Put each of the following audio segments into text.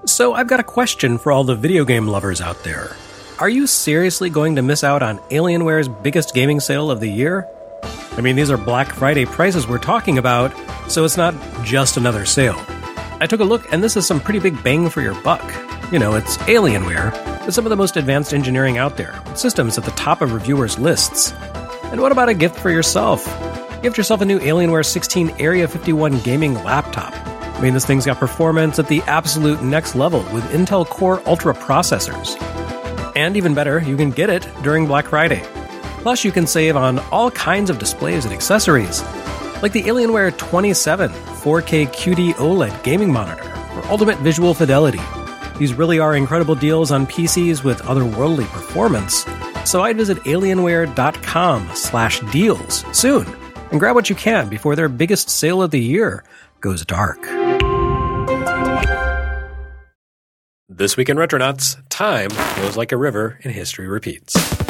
So I've got a question for all the video game lovers out there. Are you seriously going to miss out on Alienware's biggest gaming sale of the year? I mean, these are Black Friday prices we're talking about, so it's not just another sale. I took a look, and this is some pretty big bang for your buck. You know, it's Alienware, with some of the most advanced engineering out there, with systems at the top of reviewers' lists. And what about a gift for yourself? Gift yourself a new Alienware 16 Area 51 gaming laptop. I mean, this thing's got performance at the absolute next level with Intel Core Ultra processors. And even better, you can get it during Black Friday. Plus, you can save on all kinds of displays and accessories, like the Alienware 27 4K QD OLED gaming monitor for ultimate visual fidelity. These really are incredible deals on PCs with otherworldly performance. So I'd visit alienware.com/deals soon and grab what you can before their biggest sale of the year goes dark. This week in Retronauts, time flows like a river and history repeats.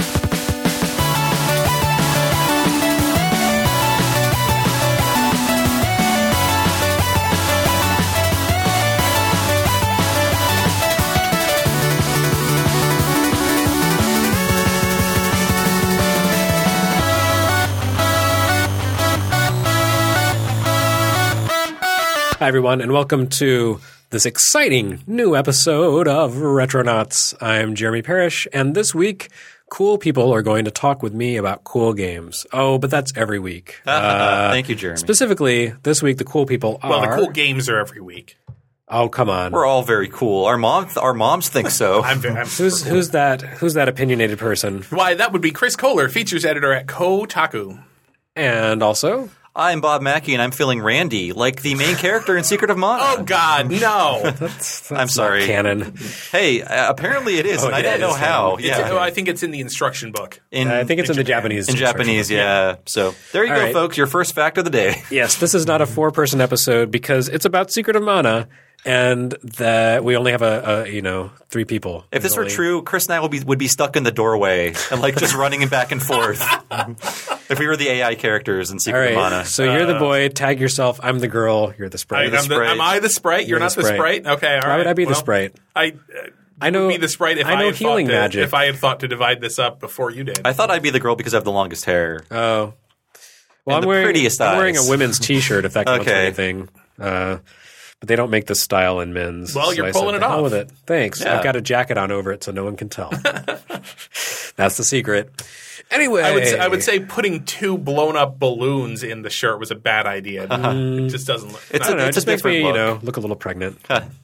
Hi, everyone, and welcome to this exciting new episode of Retronauts. I'm Jeremy Parrish, and this week, cool people are going to talk with me about cool games. Oh, but that's every week. Thank you, Jeremy. Specifically, this week, the cool people are... Well, the cool games are every week. Oh, come on. We're all very cool. Our moms think so. Who's that opinionated person? Why, that would be Chris Kohler, features editor at Kotaku. And also... I'm Bob Mackey, and I'm feeling Randy, like the main character in Secret of Mana. Oh, God, no. that's I'm sorry. Not canon. Hey, apparently it is, and I don't know how. Yeah. I think it's in the instruction book. I think it's in the Japanese. In Japanese, yeah. So there you go, right, folks. Your first fact of the day. Yes, this is not a four-person episode because it's about Secret of Mana, and that we only have three people. If this were true, Chris and I would be stuck in the doorway and just running back and forth. If we were the AI characters in Secret of Mana. So you're the boy, tag yourself, I'm the girl, you're the sprite. Am I the sprite? You're not the sprite? Okay, all right. Why would I be the sprite? I know, would be the sprite if I had thought to divide this up before you did. I thought I'd be the girl because I have the longest hair. Oh. Well, I'm prettiest eyes. I'm wearing a women's t-shirt if that counts for anything. But they don't make this style in men's. Well, you're pulling it off. With it. Thanks. Yeah. I've got a jacket on over it so no one can tell. That's the secret. Anyway. I would say putting two blown up balloons in the shirt was a bad idea. It just doesn't look... It just makes me, look a little pregnant.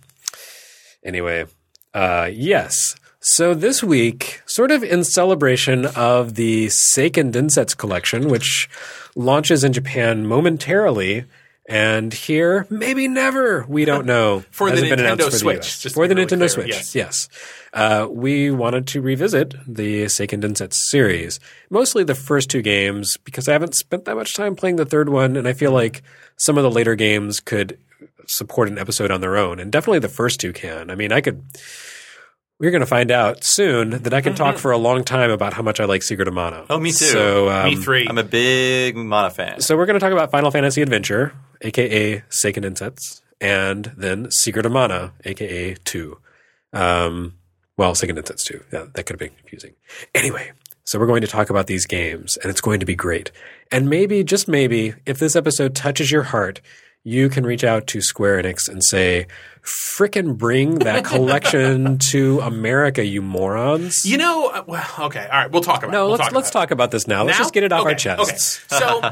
Anyway. Yes. So this week, sort of in celebration of the Seiken Densetsu collection, which launches in Japan momentarily... And here, maybe never, we don't know. For the Nintendo Switch. For the Nintendo Switch, yes. We wanted to revisit the Seiken Densetsu series. Mostly the first two games, because I haven't spent that much time playing the third one, and I feel like some of the later games could support an episode on their own. And definitely the first two can. I mean, we're going to find out soon that I can talk for a long time about how much I like Secret of Mana. Oh, me too. So, me three. I'm a big Mana fan. So we're going to talk about Final Fantasy Adventure, a.k.a. Seiken Densetsu, and then Secret of Mana, a.k.a. 2. Seiken Densetsu 2. Yeah, that could have been confusing. Anyway, so we're going to talk about these games, and it's going to be great. And maybe, just maybe, if this episode touches your heart, you can reach out to Square Enix and say, frickin' bring that collection to America, you morons. Okay. All right. We'll talk about it. Let's talk about this now. Let's just get it off our chests. Okay. So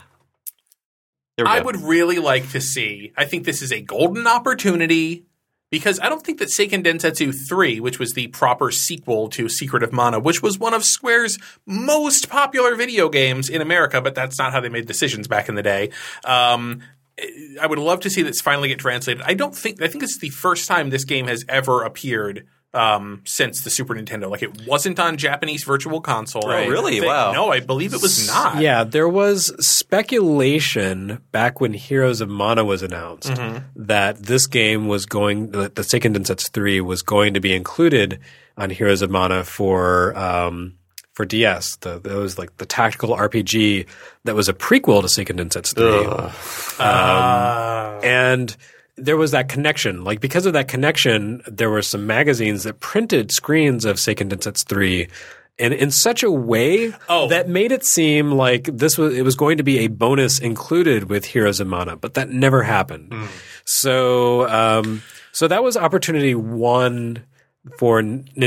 I would really like to see, I think this is a golden opportunity because I don't think that Seiken Densetsu 3, which was the proper sequel to Secret of Mana, which was one of Square's most popular video games in America, but that's not how they made decisions back in the day. I would love to see this finally get translated. I think it's the first time this game has ever appeared since the Super Nintendo. Like, it wasn't on Japanese Virtual Console. Oh, really? Wow. No, I believe it was not. Yeah, there was speculation back when Heroes of Mana was announced that this game was the Seiken Densetsu 3 was going to be included on Heroes of Mana for DS. That was like the tactical RPG that was a prequel to Seiken Densetsu 3. And there was that connection. Like, because of that connection, there were some magazines that printed screens of Seiken Densetsu 3 and in such a way that made it seem like it was going to be a bonus included with Heroes of Mana, but that never happened. So that was opportunity one for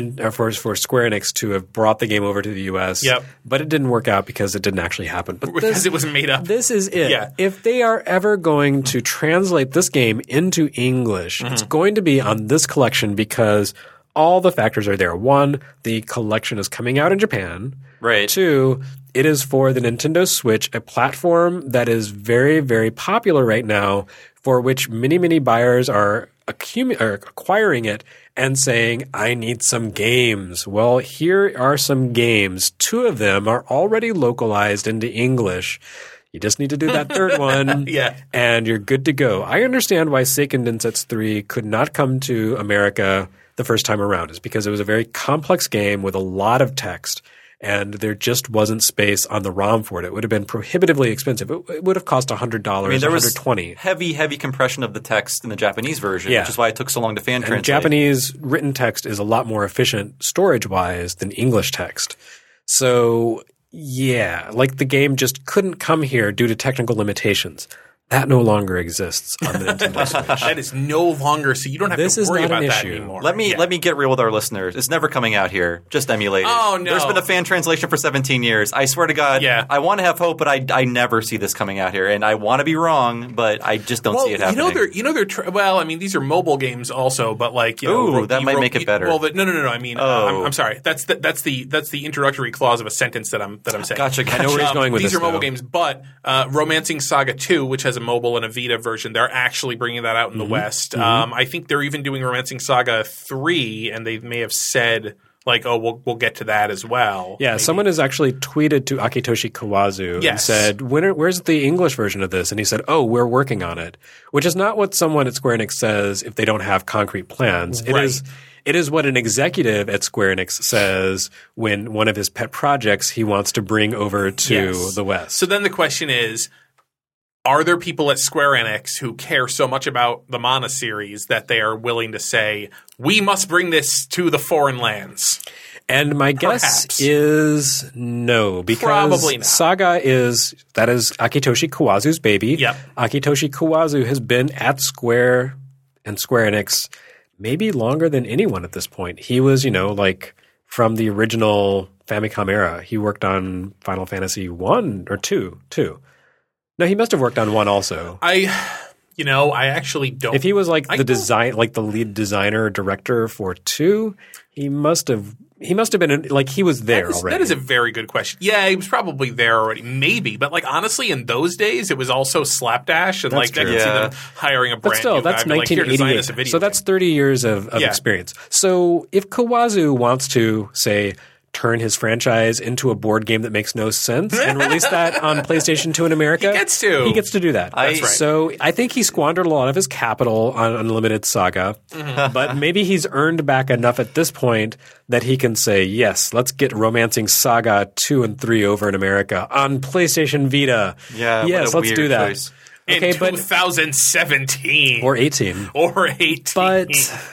Square Enix to have brought the game over to the US. Yep. But it didn't work out because it didn't actually happen. But because it was made up. This is it. Yeah. If they are ever going to translate this game into English, it's going to be on this collection because all the factors are there. One, the collection is coming out in Japan. Right. Two, it is for the Nintendo Switch, a platform that is very, very popular right now, for which many, many buyers are acquiring it and saying, I need some games. Well, here are some games. 2 of them are already localized into English. You just need to do that third one, and you're good to go. I understand why Seiken Densetsu 3 could not come to America the first time around. Is because it was a very complex game with a lot of text, and there just wasn't space on the ROM for it. It would have been prohibitively expensive. It would have cost $100, there was $120. Heavy compression of the text in the Japanese version, which is why it took so long to fan translate. Japanese written text is a lot more efficient storage-wise than English text. So, yeah, like the game just couldn't come here due to technical limitations. That no longer exists on the Nintendo Switch. That is no longer, so you don't have to worry about that anymore. Let me get real with our listeners. It's never coming out here. Just emulate it. Oh, no. There's been a fan translation for 17 years. I swear to God, I want to have hope, but I never see this coming out here. And I want to be wrong, but I just don't see it happening. These are mobile games also, but like, that might make it better. Well, no. I mean, I'm sorry. That's the introductory clause of a sentence that I'm saying. Gotcha. I know where he's going with this. These are mobile games, but Romancing Saga 2, which has a mobile and a Vita version, they're actually bringing that out in the West. I think they're even doing Romancing Saga 3, and they may have said like, oh, we'll get to that as well. Yeah, maybe. Someone has actually tweeted to Akitoshi Kawazu and said, where's the English version of this? And he said, oh, we're working on it, which is not what someone at Square Enix says if they don't have concrete plans. Right. It is what an executive at Square Enix says when one of his pet projects he wants to bring over to the West. So then the question is, are there people at Square Enix who care so much about the Mana series that they are willing to say, we must bring this to the foreign lands? And my guess is no, because probably not. Saga is Akitoshi Kawazu's baby. Yep. Akitoshi Kawazu has been at Square and Square Enix maybe longer than anyone at this point. He was, like from the original Famicom era. He worked on Final Fantasy 1 or 2. No, he must have worked on 1 also. I actually don't. If he was like the lead designer or director for 2, he must have been like he was there already. That is a very good question. Yeah, he was probably there already, maybe. But like honestly, in those days, it was also slapdash, and that's I could see them hiring a brand new guy. That's 1988. So that's 30 years of experience. So if Kawazu wants to say, turn his franchise into a board game that makes no sense and release that on PlayStation 2 in America, he gets to do that. That's right. So I think he squandered a lot of his capital on Unlimited Saga, but maybe he's earned back enough at this point that he can say, yes, let's get Romancing Saga 2 and 3 over in America on PlayStation Vita. Yeah, yes, let's do that. Choice. In 2017. Or 18. But,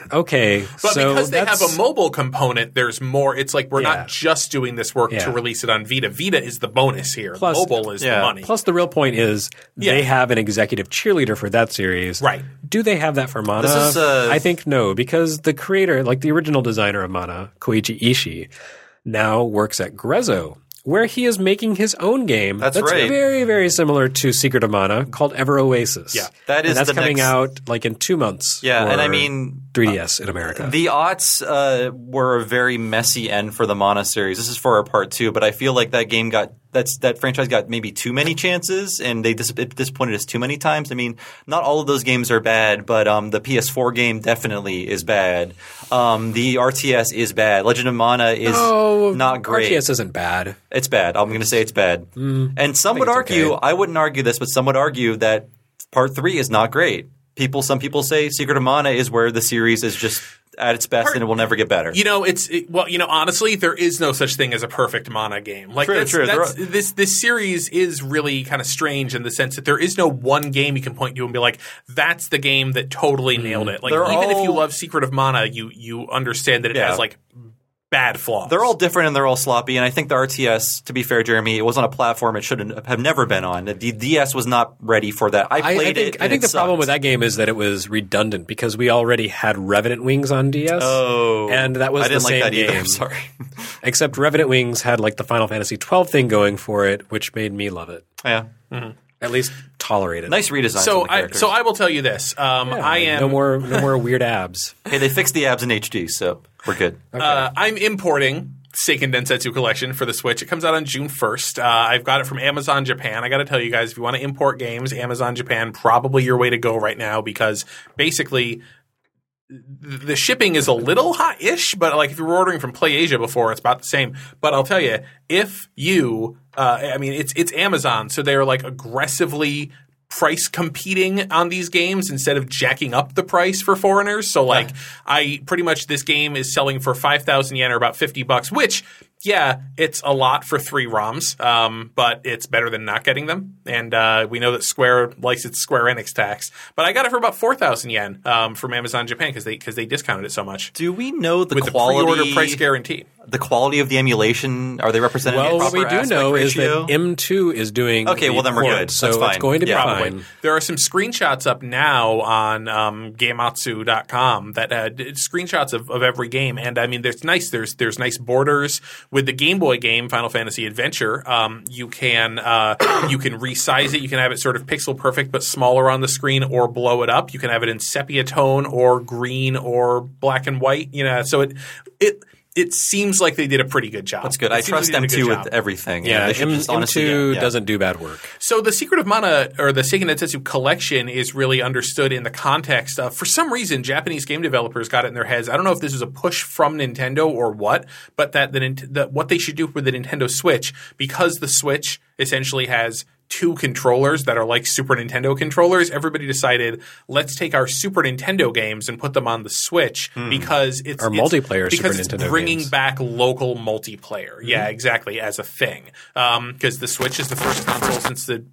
so because they have a mobile component, there's more. It's like we're not just doing this work to release it on Vita. Vita is the bonus here. Plus, mobile is the money. Plus, the real point is they have an executive cheerleader for that series. Right. Do they have that for Mana? I think no, because the creator, like the original designer of Mana, Koichi Ishii, now works at Grezzo, where he is making his own game that's right. very, very similar to Secret of Mana called Ever Oasis. Yeah, that's coming out like in 2 months. Yeah, and I mean 3DS in America. The aughts were a very messy end for the Mana series. This is for our part 2, but I feel like that game that franchise got maybe too many chances, and it disappointed us too many times. I mean, not all of those games are bad, but the PS4 game definitely is bad. The RTS is bad. Legend of Mana is not great. RTS isn't bad. It's bad. I'm going to say it's bad. And some would argue, I wouldn't argue this, but some would argue that Part 3 is not great. Some people say Secret of Mana is where the series is just at its best, and it will never get better. Honestly, there is no such thing as a perfect Mana game. Like True. This series is really kind of strange in the sense that there is no one game you can point to and be like, that's the game that totally nailed it. Like if you love Secret of Mana, you understand that it has like bad flaws. They're all different and they're all sloppy. And I think the RTS, to be fair, Jeremy, it was on a platform it shouldn't have never been on. The DS was not ready for that. I think the problem with that game is that it was redundant because we already had Revenant Wings on DS. Oh, and that was the same like that game. either. I'm sorry. Except Revenant Wings had like the Final Fantasy 12 thing going for it, which made me love it. Yeah. Mm-hmm. At least tolerate it. Nice redesign. So I will tell you this. I am no more weird abs. Hey, they fixed the abs in HD, so we're good. Okay. I'm importing Seiken Densetsu Collection for the Switch. It comes out on June 1st. I've got it from Amazon Japan. I got to tell you guys, if you want to import games, Amazon Japan probably your way to go right now because basically the shipping is a little hot-ish, but like if you were ordering from PlayAsia before, it's about the same. But I'll tell you, if you it's Amazon, so they're like aggressively price competing on these games instead of jacking up the price for foreigners. So like this game is selling for 5,000 yen or about $50, which it's a lot for 3 ROMs, but it's better than not getting them. And we know that Square likes its Square Enix tax. But I got it for about 4,000 yen from Amazon Japan because they discounted it so much. Do we know the with quality? The pre-order price guarantee. The quality of the emulation, are they represented in proper what we do know ratio? is that M2 is doing okay, well then we're good. So That's fine. It's going to be probably fine. There are some screenshots up now on Gamatsu.com that screenshots of every game. And I mean, there's nice nice borders. With the Game Boy game, Final Fantasy Adventure, you can resize it. You can have it sort of pixel perfect but smaller on the screen or blow it up. You can have it in sepia tone or green or black and white. So it seems like they did a pretty good job. That's good. I trust M2 with everything. Yeah, M2 doesn't do bad work. So the Secret of Mana or the Seiken Densetsu Collection is really understood in the context of, for some reason, Japanese game developers got it in their heads. I don't know if this was a push from Nintendo or what, but that what they should do with the Nintendo Switch, because the Switch essentially has 2 controllers that are like Super Nintendo controllers, everybody decided, let's take our Super Nintendo games and put them on the Switch because it's multiplayer because Super it's Nintendo bringing games. back local multiplayer. Mm-hmm. Yeah, exactly, as a thing. Because the Switch is the first console since the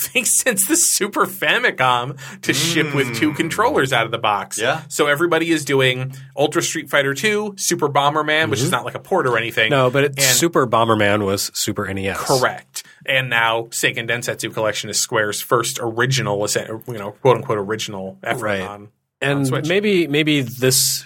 Super Famicom to ship with 2 controllers out of the box. Yeah. So everybody is doing Ultra Street Fighter 2, Super Bomberman, which is not like a port or anything. No, but Super Bomberman was Super NES. Correct. And now Seiken Densetsu Collection is Square's first original, quote unquote original effort on Switch. Maybe this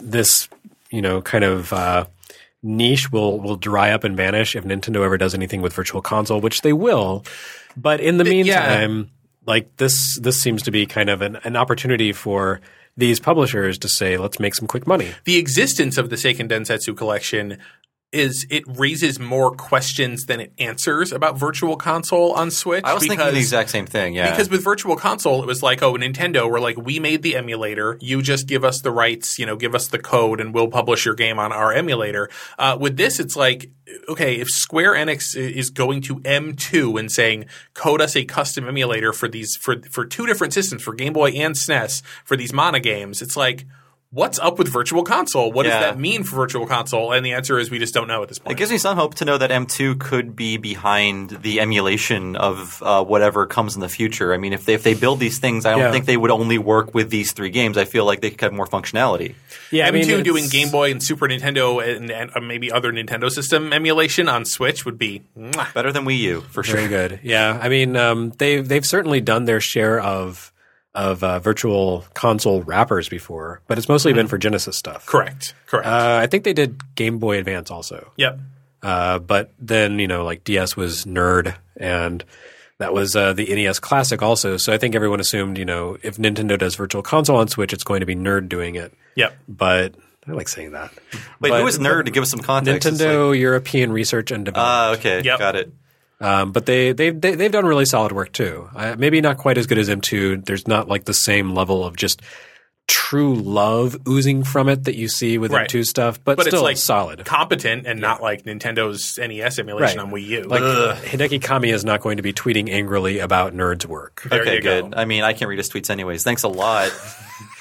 kind of niche will dry up and vanish if Nintendo ever does anything with Virtual Console, which they will. But in the meantime, like this seems to be kind of an opportunity for these publishers to say, let's make some quick money. The existence of the Seiken Densetsu Collection it raises more questions than it answers about Virtual Console on Switch. I was thinking the exact same thing, yeah. Because with Virtual Console, it was like, Nintendo, we're like, we made the emulator. You just give us the rights, give us the code, and we'll publish your game on our emulator. With this, it's like, okay, if Square Enix is going to M2 and saying, code us a custom emulator for these for 2 different systems, for Game Boy and SNES, for these Mana games, it's like, what's up with Virtual Console? What does that mean for Virtual Console? And the answer is we just don't know at this point. It gives me some hope to know that M2 could be behind the emulation of whatever comes in the future. I mean, if they build these things, I don't think they would only work with these 3 games. I feel like they could have more functionality. Yeah, M2 doing Game Boy and Super Nintendo and maybe other Nintendo system emulation on Switch would be better than Wii U, for sure. Very good. Yeah, I mean, they've certainly done their share of Virtual Console wrappers before, but it's mostly been for Genesis stuff. Correct. I think they did Game Boy Advance also. Yep. But then, like DS was Nerd, and that was the NES Classic also. So I think everyone assumed, if Nintendo does Virtual Console on Switch, it's going to be Nerd doing it. Yep. But I like saying that. Wait, who is Nerd, to give us some context? Nintendo European Research and Development. Okay. Yep. Got it. But they've done really solid work too. Maybe not quite as good as M2. There's not like the same level of just true love oozing from it that you see with M2 stuff, but still it's like solid, competent, and not like Nintendo's NES emulation on Wii U. Like Hideki Kamiya is not going to be tweeting angrily about Nerd's work. Okay, good. I mean, I can't read his tweets anyways. Thanks a lot.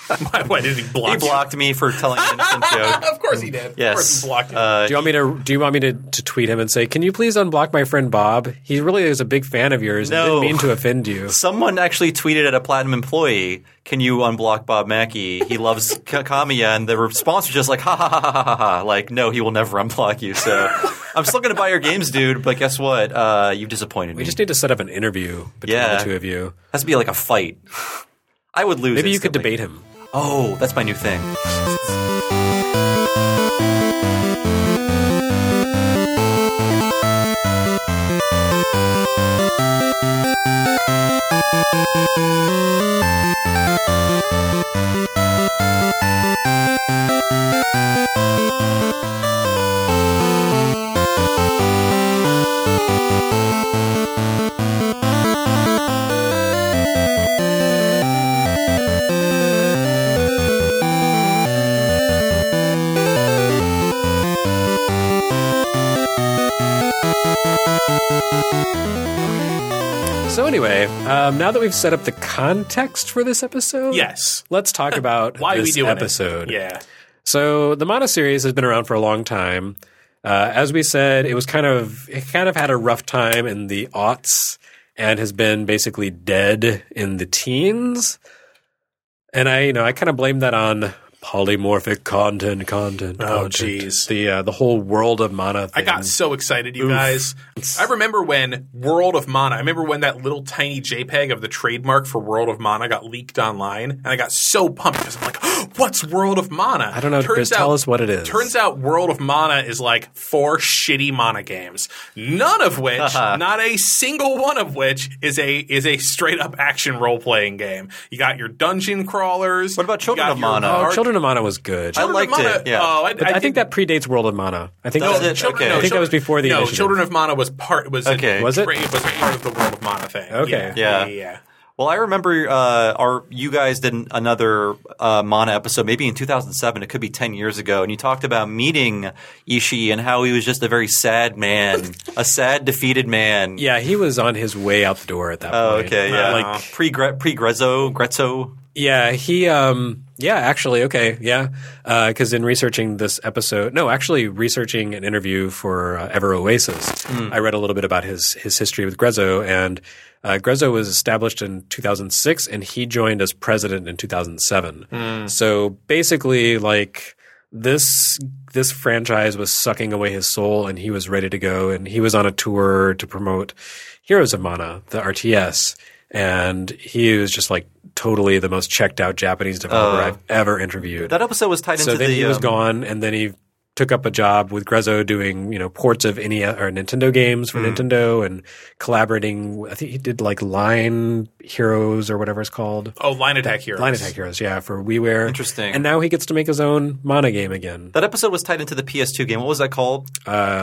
Why did he block you? He blocked me for telling an innocent joke. Of course he did. Yes. Of course he blocked you. Do you want me to tweet him and say, can you please unblock my friend Bob? He really is a big fan of yours. No. I didn't mean to offend you. Someone actually tweeted at a Platinum employee, can you unblock Bob Mackey? He loves Kamiya. And the response was just like, ha, ha, ha, ha, ha, ha. Like, no, he will never unblock you. So I'm still going to buy your games, dude. But guess what? You've disappointed me. We just need to set up an interview between the two of you. Has to be like a fight. I would lose. Maybe you could instantly. debate him. Oh, that's my new thing. So anyway, now that we've set up the context for this episode, yes, let's talk about why this we doing episode. It. Yeah. So the Mana series has been around for a long time. As we said, it kind of had a rough time in the aughts and has been basically dead in the teens. And I kind of blame that on polymorphic content. Oh, jeez. The whole World of Mana thing. I got so excited, you guys. I remember when World of Mana, I remember when that little tiny JPEG of the trademark for World of Mana got leaked online, and I got so pumped because I'm like, oh, what's World of Mana? I don't know, Chris, tell us what it is. Turns out World of Mana is like 4 shitty Mana games, none of which, not a single one of which, is a straight-up action role-playing game. You got your dungeon crawlers. What about Children of Mana? Oh, Children of Mana was good. I liked it. Yeah. I think that predates World of Mana. I think I think that was before the initiative. Children of Mana was part of the World of Mana thing. Okay. Yeah. Well, I remember you guys did another Mana episode, maybe in 2007. It could be 10 years ago. And you talked about meeting Ishii and how he was just a very sad man, a sad, defeated man. Yeah, he was on his way out the door at that point. Oh, okay. Yeah. Like pre-Grezzo. Yeah, actually, okay, yeah. Because in researching this episode, researching an interview for Ever Oasis, I read a little bit about his history with Grezzo, and Grezzo was established in 2006, and he joined as president in 2007. So basically, like, this franchise was sucking away his soul, and he was ready to go, and he was on a tour to promote Heroes of Mana, the RTS. And he was just like totally the most checked out Japanese developer I've ever interviewed. That episode was tied into then he was gone, and then he took up a job with Grezzo doing ports of NES or Nintendo games for Nintendo and collaborating. I think he did like Line Heroes or whatever it's called. Oh, Line Attack Heroes. Line Attack Heroes, yeah, for WiiWare. Interesting. And now he gets to make his own Mana game again. That episode was tied into the PS2 game. What was that called?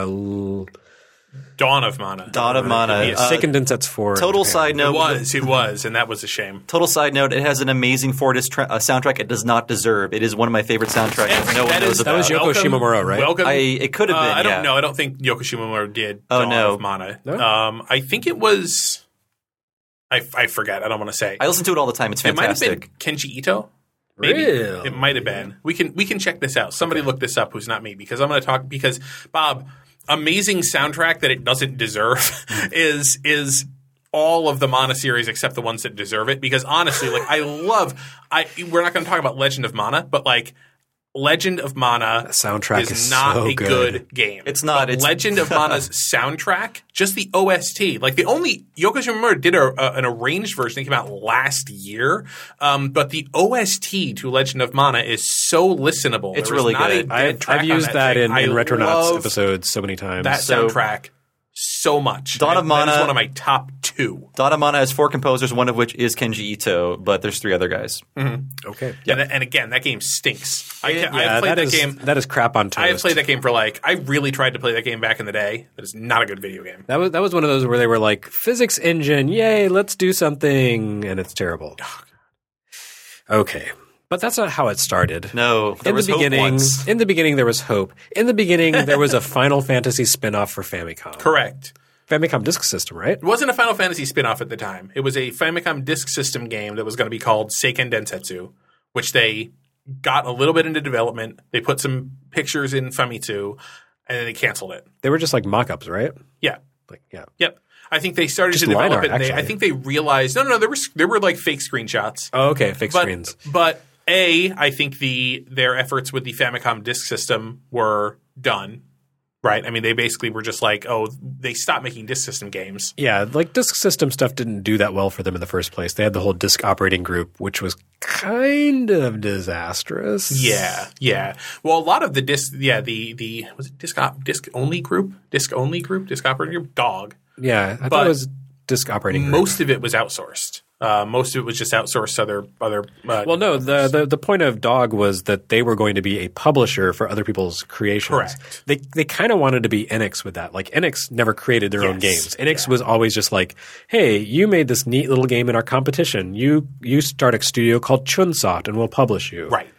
Dawn of Mana. Seiken Densetsu 4. Total side note. It was, and that was a shame. Total side note, it has an amazing 4-disc soundtrack it does not deserve. It is one of my favorite soundtracks. No one knows about. That was Yoko Shimomura, right? It could have been, I don't know. I don't think Yoko Shimomura did Dawn of Mana. No? I think it was – I forget. I don't want to say. I listen to it all the time. It's fantastic. It might have been Kenji Ito. Maybe. Really? It might have been. We can check this out. Somebody look this up who's not me, because I'm going to talk – because, Bob – amazing soundtrack that it doesn't deserve is all of the Mana series except the ones that deserve it. Because honestly, like we're not going to talk about Legend of Mana, but like Legend of Mana soundtrack is not so a good game. It's not. It's Legend of Mana's soundtrack, just the OST. Like Yoko Shimomura did an arranged version that came out last year, but the OST to Legend of Mana is so listenable. It's really good. I've used that in Retronauts episodes so many times. That soundtrack so much. Dawn of Mana is one of my top 2. Dawn of Mana has 4 composers, one of which is Kenji Ito, but there's 3 other guys. Mm-hmm. Okay. Yeah. And again, that game stinks. I played that game. That is crap on toast. I have played that game for I really tried to play that game back in the day. That is not a good video game. That was one of those where they were like, physics engine, yay, let's do something, and it's terrible. Oh, okay. But that's not how it started. No, there was hope once. In the beginning, there was hope. In the beginning, there was a Final Fantasy spin-off for Famicom. Correct. Famicom Disk System, right? It wasn't a Final Fantasy spin-off at the time. It was a Famicom Disk System game that was going to be called Seiken Densetsu, which they got a little bit into development. They put some pictures in Famitsu, and then they canceled it. They were just like mock-ups, right? Yeah. Yeah. Yep. I think they started Just to develop line art, it. And I think they realized no, there were like fake screenshots. Oh, okay, fake screens. But I think their efforts with the Famicom Disk System were done. Right? I mean, they basically were just like, they stopped making disk system games. Yeah, like disk system stuff didn't do that well for them in the first place. They had the whole disk operating group, which was kind of disastrous. Yeah. Well, a lot of the disk, was it disk only group, disk operating group, DOG. Yeah, I thought it was disk operating group. Most of it was outsourced. Most of it was just outsourced to other. Well, no, the point of DOG was that they were going to be a publisher for other people's creations. Correct. They kind of wanted to be Enix with that. Like Enix never created their own games. Enix was always just like, hey, you made this neat little game in our competition. You start a studio called Chunsoft and we'll publish you. Right.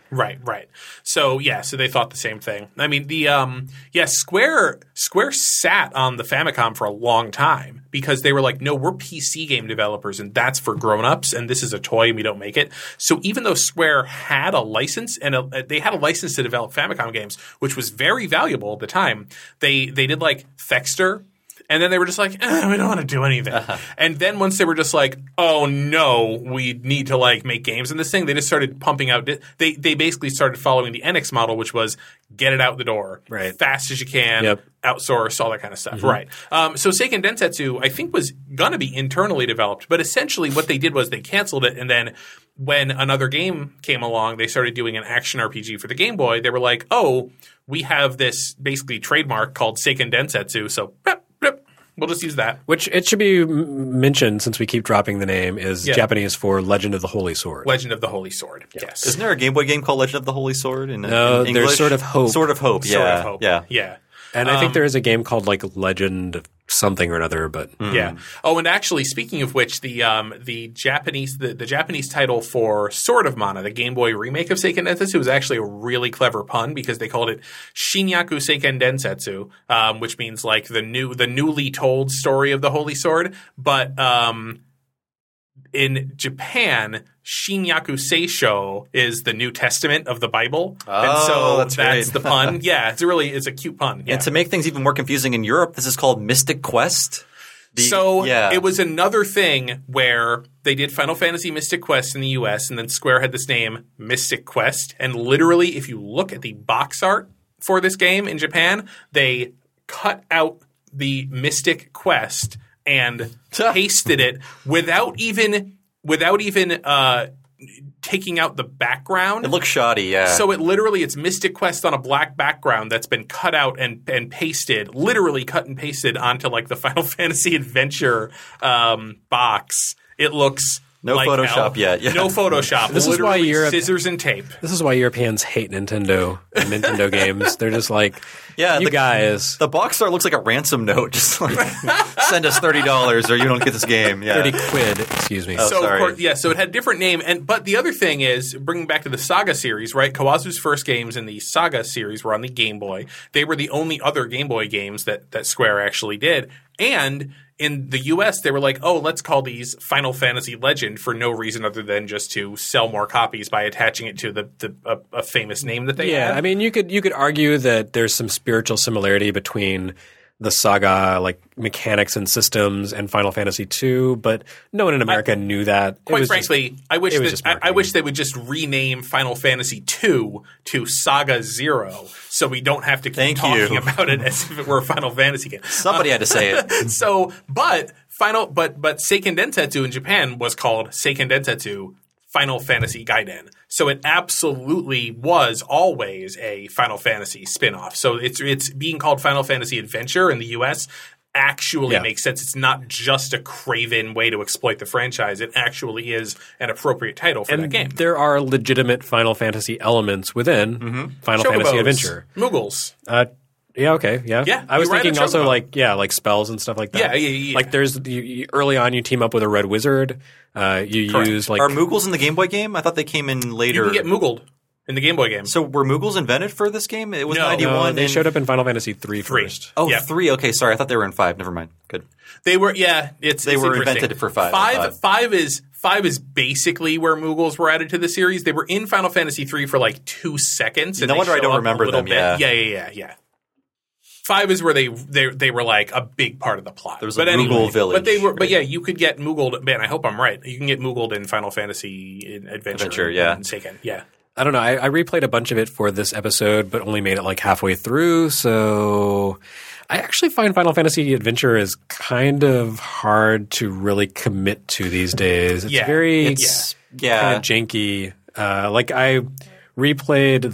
So so they thought the same thing. I mean, Square sat on the Famicom for a long time because they were like, no, we're PC game developers and that's for grown-ups and this is a toy and we don't make it. So even though Square had a license and they had a license to develop Famicom games, which was very valuable at the time, they did like Thexter. And then they were just like, we don't want to do anything. And then once they were just like, oh no, we need to like make games in this thing, they just started pumping out. They basically started following the Enix model, which was get it out the door, right, fast as you can, outsource, all that kind of stuff, right? So Seiken Densetsu, I think, was going to be internally developed, but essentially what they did was they canceled it, and then when another game came along, they started doing an action RPG for the Game Boy. They were like, oh, we have this basically trademark called Seiken Densetsu, so we'll just use that. Which it should be mentioned, since we keep dropping the name, is Japanese for Legend of the Holy Sword. Legend of the Holy Sword, yes. Isn't there a Game Boy game called Legend of the Holy Sword in English? There's Sword of Hope. Sword of Hope, yeah. And I think there is a game called like Legend of something or another, but yeah. Oh, and actually, speaking of which, the Japanese title for Sword of Mana, the Game Boy remake of Seiken Densetsu, was actually a really clever pun because they called it Shinyaku Seiken Densetsu, which means like the newly told story of the Holy Sword. But in Japan, Shinyaku Seisho is the New Testament of the Bible. Oh, and so that's the pun. Yeah, it's a cute pun. Yeah. And to make things even more confusing, in Europe, this is called Mystic Quest. It was another thing where they did Final Fantasy Mystic Quest in the US, and then Square had this name, Mystic Quest. And literally, if you look at the box art for this game in Japan, they cut out the Mystic Quest and pasted it without even taking out the background. It looks shoddy, yeah. So it's Mystic Quest on a black background that's been cut out and pasted, literally cut and pasted onto like the Final Fantasy Adventure box. It looks no like Photoshop yet. Yeah. No Photoshop. This is why scissors and tape. This is why Europeans hate Nintendo and Nintendo games. They're just like, guys. The box art looks like a ransom note. Just like, send us $30 or you don't get this game. Yeah. 30 quid, excuse me. Oh, sorry. Of course, so it had a different name. But the other thing is, bringing back to the Saga series, right? Kawazu's first games in the Saga series were on the Game Boy. They were the only other Game Boy games that Square actually did. And in the U.S., they were like, oh, let's call these Final Fantasy Legend for no reason other than just to sell more copies by attaching it to a famous name that they had. Yeah, I mean, you could argue that there's some spiritual similarity between the Saga like mechanics and systems and Final Fantasy II, but no one in America knew that. Quite frankly, I wish they would just rename Final Fantasy II to Saga Zero, so we don't have to keep talking about it as if it were a Final Fantasy game. Somebody had to say it. But Seiken Densetsu in Japan was called Seiken Densetsu Final Fantasy Gaiden. So it absolutely was always a Final Fantasy spin-off. So it's being called Final Fantasy Adventure in the US actually makes sense. It's not just a craven way to exploit the franchise. It actually is an appropriate title for that game. There are legitimate Final Fantasy elements within Final Fantasy Adventure. Moogles. Yeah, okay, yeah. Yeah, I was thinking also like spells and stuff like that. Yeah. Like there's early on you team up with a red wizard. Use like Are Moogles in the Game Boy game? I thought they came in later. You can get Moogled in the Game Boy game. So were Moogles invented for this game? It was 91. No, they showed up in Final Fantasy 3 first. Oh, 3. Okay, sorry. I thought they were in 5. Never mind. Good. They were, They were invented for 5. 5 5 is basically where Moogles were added to the series. They were in Final Fantasy 3 for like 2 seconds. No wonder I don't remember them. Yeah. 5 is where they were like a big part of the plot. There was a Moogle village. But they were, right? But yeah, you could get Moogled. Man, I hope I'm right. You can get Moogled in Final Fantasy Adventure, yeah. And Seiken, yeah. I don't know. I replayed a bunch of it for this episode, but only made it like halfway through. So I actually find Final Fantasy Adventure is kind of hard to really commit to these days. It's very kind of janky. Like I replayed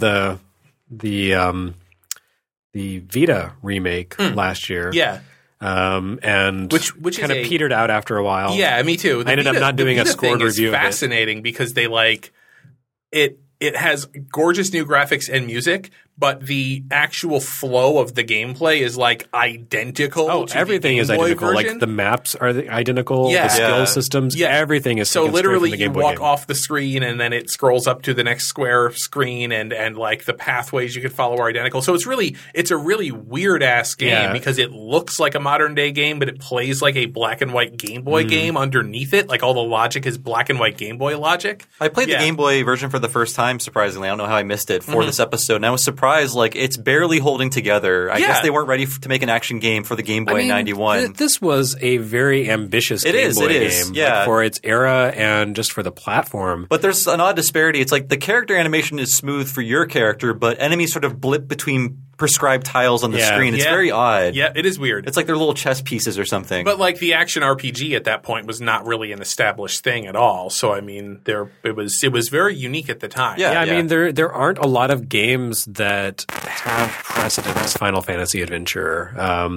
the Vita remake last year. Yeah. And which kind of petered out after a while. Yeah, me too. I ended up not doing a scored review of it. It's fascinating because they like it. It has gorgeous new graphics and music, but the actual flow of the gameplay is like identical. Oh, to everything the is Game Boy identical. version. Like the maps are identical. The skill systems, everything is so literally from the Game you Boy walk game. off the screen and then it scrolls up to the next square screen and like the pathways you could follow are identical. So it's a really weird ass game because it looks like a modern day game, but it plays like a black and white Game Boy game underneath it. Like all the logic is black and white Game Boy logic. I played the Game Boy version for the first time, surprisingly. I don't know how I missed it for this episode. And I was surprised, like, it's barely holding together. I guess they weren't ready to make an action game for the Game Boy in 91. This was a very ambitious Game Boy game like, for its era and just for the platform. But there's an odd disparity. It's like the character animation is smooth for your character, but enemies sort of blip between prescribed tiles on the screen. It's very odd. Yeah, it is weird. It's like they're little chess pieces or something. But like the action RPG at that point was not really an established thing at all. So I mean, it was very unique at the time. Yeah, I mean there aren't a lot of games that have precedent as Final Fantasy Adventure.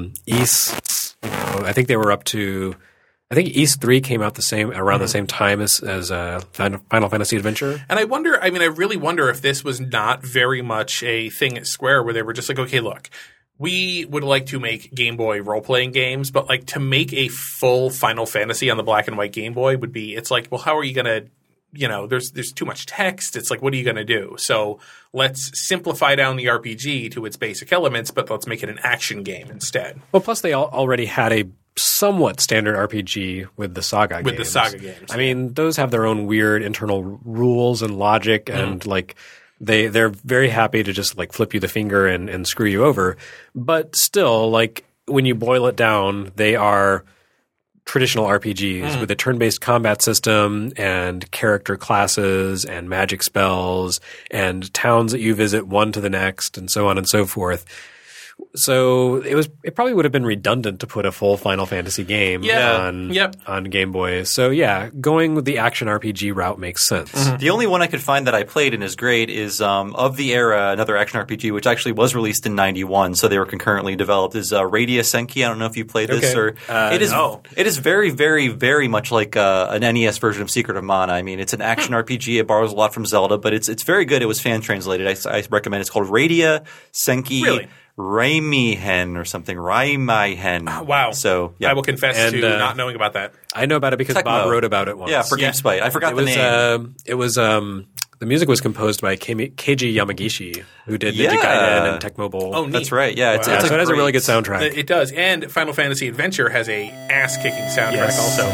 Ys, I think they were up to. I think Ys 3 came out around the same time as Final Fantasy Adventure. And I really wonder if this was not very much a thing at Square where they were just like, okay, look, we would like to make Game Boy role-playing games, but like to make a full Final Fantasy on the black and white Game Boy it's like, well, how are you going to, there's too much text. It's like, what are you going to do? So let's simplify down the RPG to its basic elements, but let's make it an action game instead. Well, plus they already had a somewhat standard RPG with the Saga games. I mean, those have their own weird internal rules and logic, and like they're very happy to just like flip you the finger and screw you over. But still, like when you boil it down, they are traditional RPGs with a turn-based combat system and character classes and magic spells and towns that you visit one to the next and so on and so forth. So it probably would have been redundant to put a full Final Fantasy game on Game Boy. So yeah, going with the action RPG route makes sense. The only one I could find that I played and is great is of the era, another action RPG, which actually was released in 91, so they were concurrently developed, is Radia Senki. I don't know if you played this. It is very, very, very much like an NES version of Secret of Mana. I mean, it's an action RPG. It borrows a lot from Zelda, but it's very good. It was fan translated. I recommend it. It's called Radia Senki. Really? Raimihen or something. Raimihen. Wow. So, yeah. I will confess to not knowing about that. I know about it because Bob wrote about it once. Yeah, for GameSpite. I forgot the name. It was the music was composed by Keiji Yamagishi, who did Ninja Gaiden and Tecmo Bowl. Oh, neat. That's right. Yeah, so it has a really good soundtrack. It does. And Final Fantasy Adventure has a ass-kicking soundtrack also.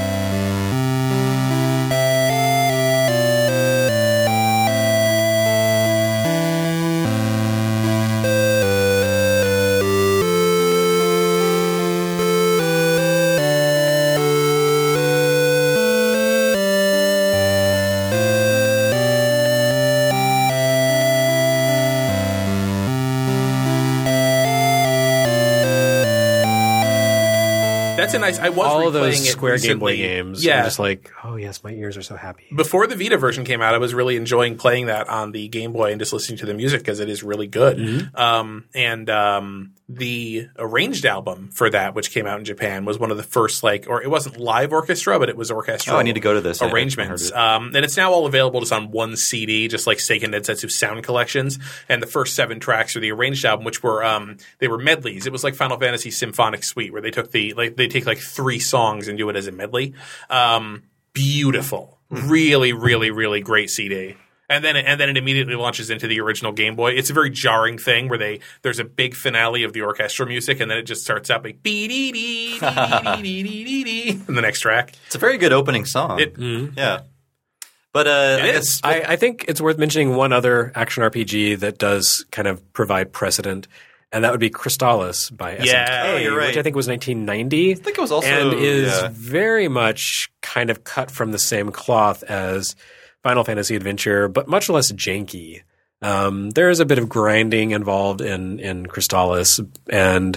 That's a nice. I was all of those replaying Square it Game Boy recently. games. Yeah, I'm just like, oh yes, my ears are so happy. Before the Vita version came out, I was really enjoying playing that on the Game Boy and just listening to the music because it is really good. The arranged album for that, which came out in Japan, was one of the first or it wasn't live orchestra, but it was orchestral. Oh, I need to go to this arrangements. And it's now all available just on one CD, just like Seiken Densetsu sound collections. And the first 7 tracks are the arranged album, which were they were medleys. It was like Final Fantasy Symphonic Suite, where they took they take like 3 songs and do it as a medley. Beautiful, really, really, really great CD. And then it immediately launches into the original Game Boy. It's a very jarring thing where there's a big finale of the orchestral music, and then it just starts out like in the next track. It's a very good opening song. Yeah. But I think it's worth mentioning one other action RPG that does kind of provide precedent, and that would be Crystalis by SNK, you're right. which I think was 1990. I think it was also and is very much kind of cut from the same cloth as Final Fantasy Adventure, but much less janky. There is a bit of grinding involved in Crystalis, and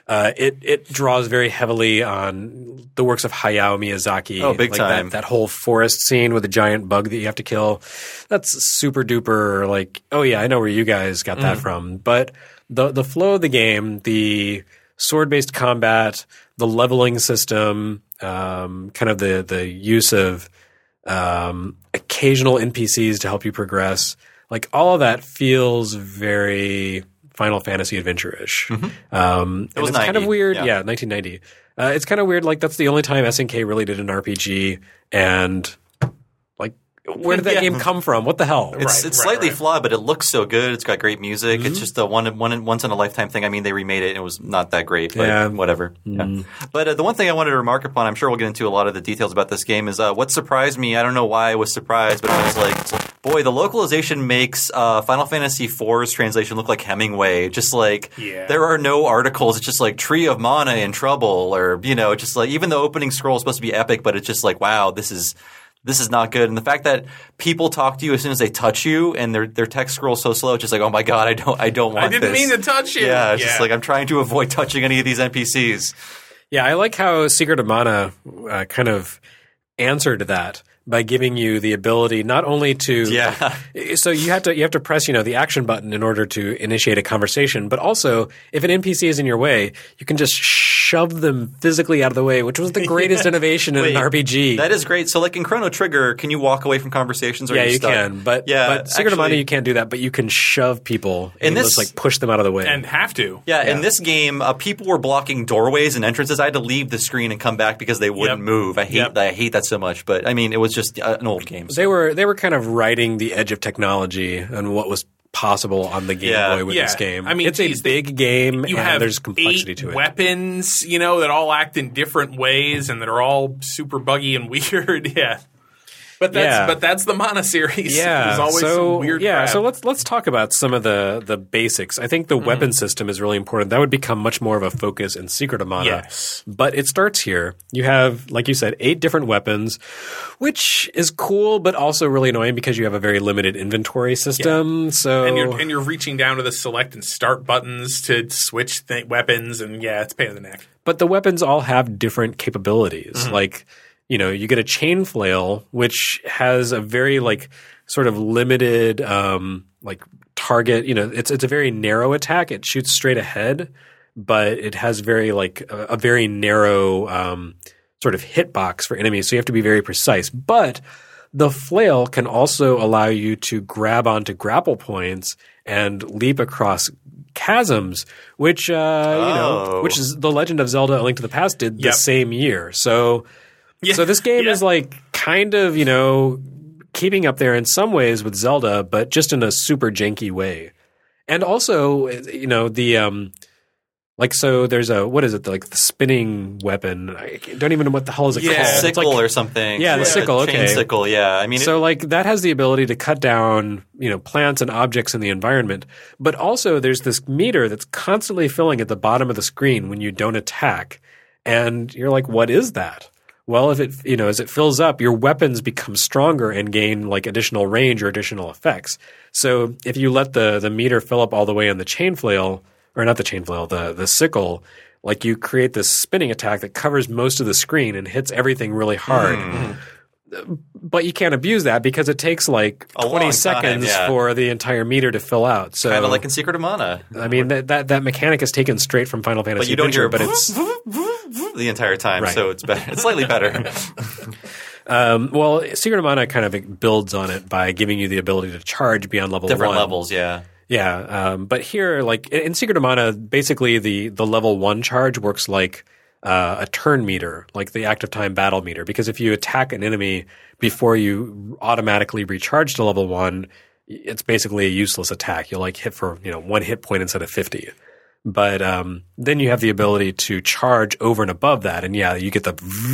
it draws very heavily on the works of Hayao Miyazaki. Oh, big time. That whole forest scene with the giant bug that you have to kill. That's super duper like, oh yeah, I know where you guys got that from. But the flow of the game, the sword-based combat, the leveling system, kind of the use of occasional NPCs to help you progress. Like all of that feels very Final Fantasy Adventure-ish. It was it's 90. kind of weird. Yeah, 1990. It's kind of weird. Like that's the only time SNK really did an RPG, and like where did that game come from? What the hell? It's slightly flawed, but it looks so good. It's got great music. It's just a once in a lifetime thing. I mean, they remade it and it was not that great, but whatever. Yeah. But the one thing I wanted to remark upon, I'm sure we'll get into a lot of the details about this game, is what surprised me. I don't know why I was surprised, but I was like, boy, the localization makes Final Fantasy IV's translation look like Hemingway. Just like there are no articles. It's just like Tree of Mana in trouble, or just like even the opening scroll is supposed to be epic, but it's just like, wow, this is not good. And the fact that people talk to you as soon as they touch you, and their text scrolls so slow, it's just like, oh my god, I don't want this. I didn't mean to touch you. Yeah, it's just like I'm trying to avoid touching any of these NPCs. Yeah, I like how Secret of Mana kind of answered that by giving you the ability not only to so you have to press the action button in order to initiate a conversation, but also if an NPC is in your way, you can just shove them physically out of the way, which was the greatest innovation in an RPG. That is great. So like in Chrono Trigger, can you walk away from conversations? Or yeah, you can. But Secret of Mana, you can't do that, but you can shove people and just like push them out of the way. And have to. Yeah, in this game, people were blocking doorways and entrances. I had to leave the screen and come back because they wouldn't move. I hate that so much. But I mean, it was just an old game. So. They were kind of riding the edge of technology and what was possible on the Game Boy with this game. I mean, it's a big game, and there's complexity 8 to it. Weapons, that all act in different ways, and that are all super buggy and weird. Yeah. But that's the Mana series. Yeah, there's always some weird crap. So let's talk about some of the basics. I think the weapon system is really important. That would become much more of a focus in Secret of Mana. Yes. But it starts here. You have, like you said, 8 different weapons, which is cool, but also really annoying because you have a very limited inventory system. Yeah. So and you're reaching down to the select and start buttons to switch weapons, and it's a pain in the neck. But the weapons all have different capabilities. Like, you get a chain flail, which has a very sort of limited target. It's a very narrow attack. It shoots straight ahead, but it has very a very narrow sort of hitbox for enemies. So you have to be very precise. But the flail can also allow you to grab onto grapple points and leap across chasms, which which is The Legend of Zelda: A Link to the Past did the same year. So this game is kind of, keeping up there in some ways with Zelda, but just in a super janky way. And also, so there's what is it? The spinning weapon. I don't even know what the hell is it called. Sickle or something. Yeah, the sickle. Okay. Chain sickle. Yeah. I mean, that has the ability to cut down, plants and objects in the environment. But also there's this meter that's constantly filling at the bottom of the screen when you don't attack. And you're like, what is that? Well, if it, as it fills up, your weapons become stronger and gain additional range or additional effects. So if you let the meter fill up all the way on the chain flail, or not the chain flail, the sickle, you create this spinning attack that covers most of the screen and hits everything really hard. But you can't abuse that because it takes 20 seconds for the entire meter to fill out. So kind of like in Secret of Mana. I mean, that mechanic is taken straight from Final Fantasy Adventure, but it's the entire time, so it's better. It's slightly better. Well, Secret of Mana kind of builds on it by giving you the ability to charge beyond level 1. Different levels, yeah. Yeah, but here, in Secret of Mana, basically the level 1 charge works like a turn meter, like the active time battle meter, because if you attack an enemy before you automatically recharge to level 1, it's basically a useless attack. You'll like hit for 1 hit point instead of 50. But then you have the ability to charge over and above that, and you get the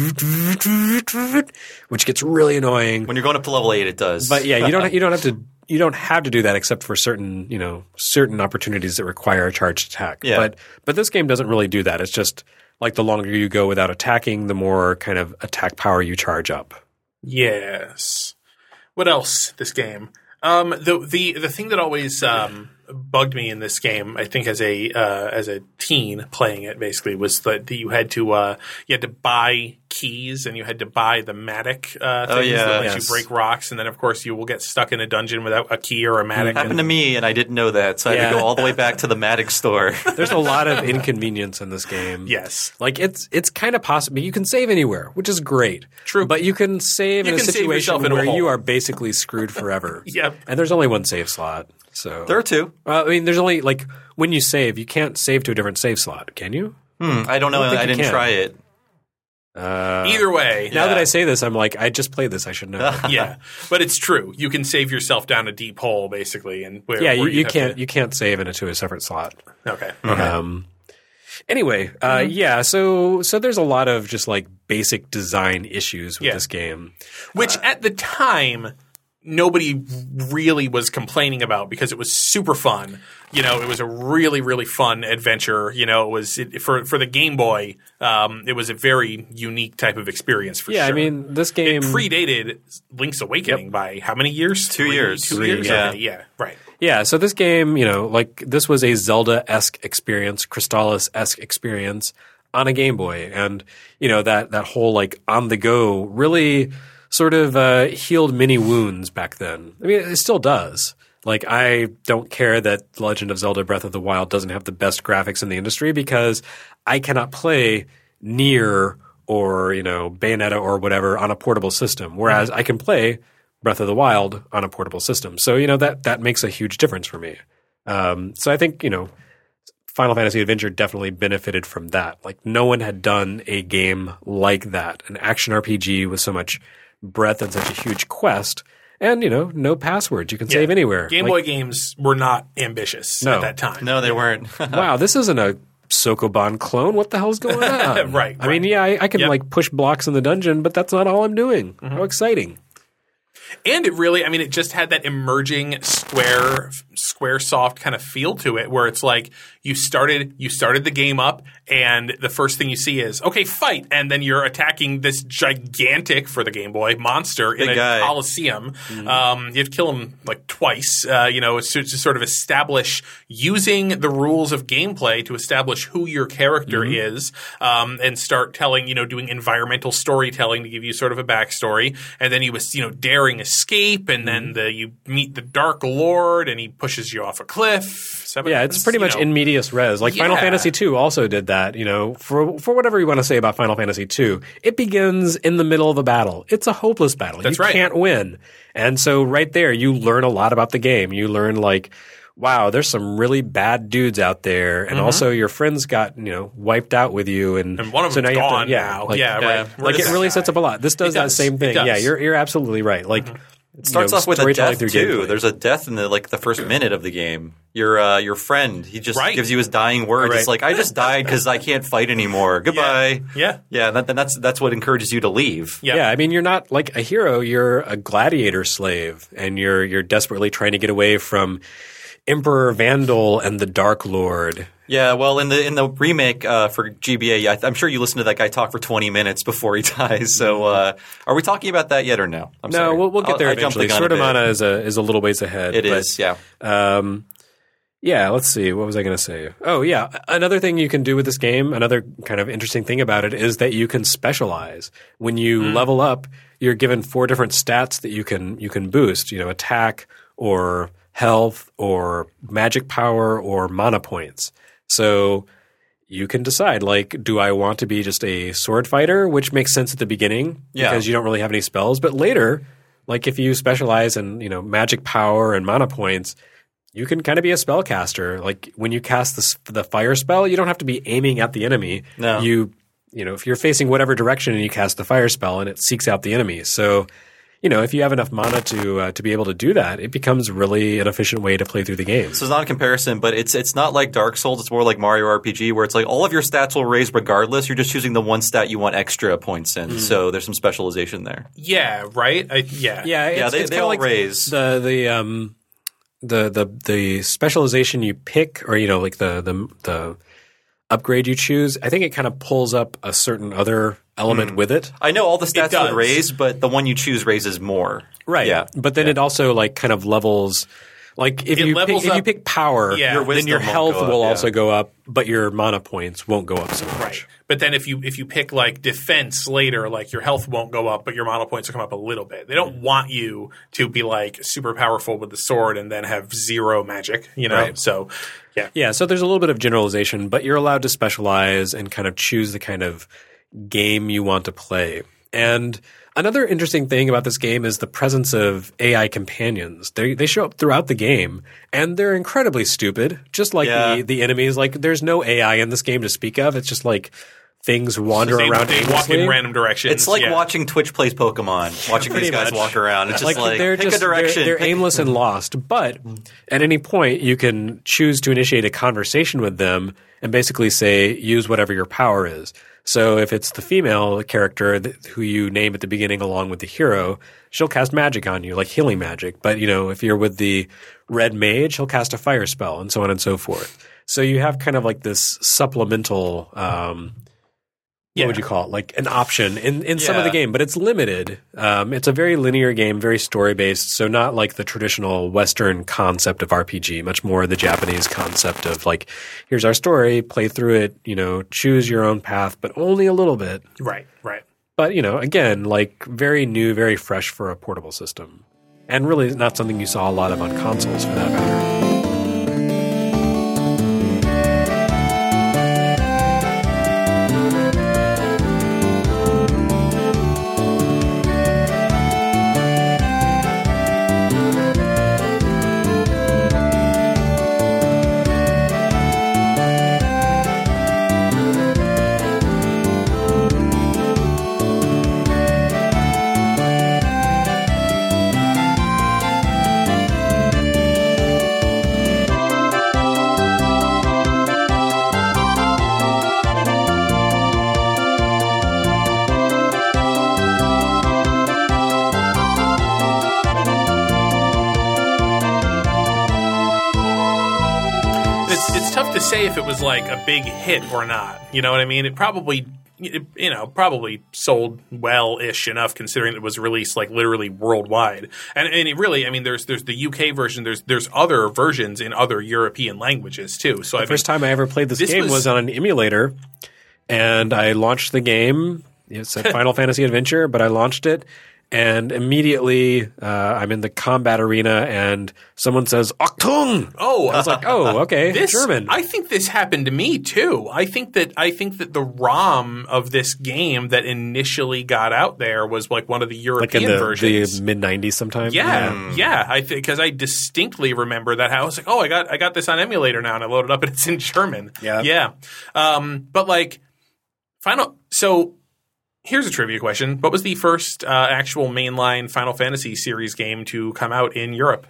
which gets really annoying. When you're going up to level 8, it does. But you don't have to do that except for certain opportunities that require a charged attack. Yeah. But this game doesn't really do that. It's just like the longer you go without attacking, the more kind of attack power you charge up. Yes. What else? This game. The thing that always bugged me in this game, I think as a teen playing it, basically was that you had to buy keys and you had to buy the Matic things that let you break rocks, and then of course you will get stuck in a dungeon without a key or a Matic. It happened to me, and I didn't know that, so I had to go all the way back to the Matic store. There's a lot of inconvenience in this game. Yes, like it's kind of possible. You can save anywhere, which is great. True, but you can save in a situation where you are basically screwed forever. Yep, and there's only one save slot. So there are two. I mean, there's only when you save, you can't save to a different save slot, can you? I don't know. I didn't try it. Either way, now that I say this, I'm like, I just played this. I should know. Yeah, but it's true. You can save yourself down a deep hole, basically, and you can't save into a separate slot. Okay. Anyway, So there's a lot of just like basic design issues with this game, which at the time nobody really was complaining about because it was super fun. It was a really, really fun adventure. It was for the Game Boy. It was a very unique type of experience for sure. Yeah, I mean, this game it predated Link's Awakening by how many years? 2 years. 2 years. Yeah. Okay, yeah, right. Yeah, so this game, this was a Zelda-esque experience, Crystalis-esque experience on a Game Boy, and that whole like on the go really sort of healed many wounds back then. I mean, it still does. Like, I don't care that Legend of Zelda Breath of the Wild doesn't have the best graphics in the industry because I cannot play Nier or, Bayonetta or whatever on a portable system, whereas I can play Breath of the Wild on a portable system. So, that makes a huge difference for me. So I think, Final Fantasy Adventure definitely benefited from that. Like, no one had done a game like that, an action RPG with so much breadth and such a huge quest, and no passwords. You can save anywhere. Game Boy games were not ambitious at that time. No, they weren't. Wow, this isn't a Sokoban clone. What the hell's going on? Right. I mean, I can like push blocks in the dungeon, but that's not all I'm doing. How exciting. And it just had that emerging Squaresoft kind of feel to it, where it's like you started the game up, and the first thing you see is, okay, fight, and then you're attacking this gigantic, for the Game Boy, monster in a coliseum. You have to kill him like twice, to sort of establish, using the rules of gameplay to establish who your character is, and start telling, doing environmental storytelling to give you sort of a backstory, and then you daring escape, and then you meet the Dark Lord, and he pushes you off a cliff. It's pretty much in medias res. Like Final Fantasy II also did that. For whatever you want to say about Final Fantasy II, it begins in the middle of a battle. It's a hopeless battle. That's you can't win, and so right there you learn a lot about the game. You learn like, wow, there's some really bad dudes out there, and also your friends got wiped out with you, and one of them's gone now. Like, right. Like it really sets up a lot. This does that same thing. Yeah, you're absolutely right. Like. It starts off with a death too. Gameplay. There's a death in the first minute of the game. Your friend, he just gives you his dying words. Right. It's like, I just died because I can't fight anymore. Goodbye. Yeah. That's what encourages you to leave. Yeah. I mean, you're not like a hero. You're a gladiator slave, and you're desperately trying to get away from Emperor Vandal and the Dark Lord. Yeah, well, in the remake for GBA, I'm sure you listened to that guy talk for 20 minutes before he dies. So, are we talking about that yet or no? No, we'll get there eventually. Sword of Mana is a little ways ahead. It is, yeah. Yeah, let's see. What was I going to say? Oh, yeah. Another thing you can do with this game, another kind of interesting thing about it, is that you can specialize. When you level up, you're given 4 different stats that you can boost. Attack or health or magic power or mana points. So you can decide, like, do I want to be just a sword fighter, which makes sense at the beginning because you don't really have any spells. But later, like if you specialize in, magic power and mana points, you can kind of be a spellcaster. Like when you cast the fire spell, you don't have to be aiming at the enemy. No. You if you're facing whatever direction and you cast the fire spell and it seeks out the enemy. So, if you have enough mana to be able to do that, it becomes really an efficient way to play through the game. So it's not a comparison, but it's not like Dark Souls. It's more like Mario RPG, where it's like all of your stats will raise regardless. You're just choosing the one stat you want extra points in. So there's some specialization there. Yeah, right. Yeah. They all raise the specialization you pick, or like the upgrade you choose. I think it kind of pulls up a certain other element with it. I know all the stats would raise, but the one you choose raises more. Right. Yeah. But then it also like kind of levels. Like if you pick power, then your health will also go up, but your mana points won't go up so much. Right. But then if you pick like defense later, like your health won't go up, but your mana points will come up a little bit. They don't want you to be like super powerful with the sword and then have zero magic, Right. So yeah. So there's a little bit of generalization, but you're allowed to specialize and kind of choose the kind of game you want to play. And another interesting thing about this game is the presence of AI companions. They show up throughout the game, and they're incredibly stupid, just like the enemies. Like, there's no AI in this game to speak of. It's just like things wander around aimlessly. They walk in random directions. It's like watching Twitch plays Pokemon, watching these guys walk around. It's just like pick a direction. They're aimless and lost. But at any point, you can choose to initiate a conversation with them and basically say, use whatever your power is. So if it's the female character who you name at the beginning along with the hero, she'll cast magic on you, like healing magic. But, if you're with the red mage, he'll cast a fire spell and so on and so forth. So you have kind of like this supplemental what would you call it? Like an option in some of the game, but it's limited. It's a very linear game, very story-based, so not like the traditional Western concept of RPG, much more the Japanese concept of like, here's our story, play through it, choose your own path, but only a little bit. Right. But, again, like very new, very fresh for a portable system. And really not something you saw a lot of on consoles for that matter. Say if it was like a big hit or not. You know what I mean? It probably sold well-ish enough considering it was released like literally worldwide. And it really, there's the UK version. There's other versions in other European languages too. So the first time I ever played this game was on an emulator, and I launched the game. It said Final Fantasy Adventure, but I launched it. And immediately, I'm in the combat arena, and someone says "Achtung!" Oh, I was like, "Oh, okay, German." I think this happened to me too. I think that the ROM of this game that initially got out there was like one of the European versions, the mid '90s, sometime. Yeah. I think because I distinctly remember that. I was like, "Oh, I got this on emulator now," and I loaded up, and it's in German. Yeah. But like so. Here's a trivia question. What was the first actual mainline Final Fantasy series game to come out in Europe?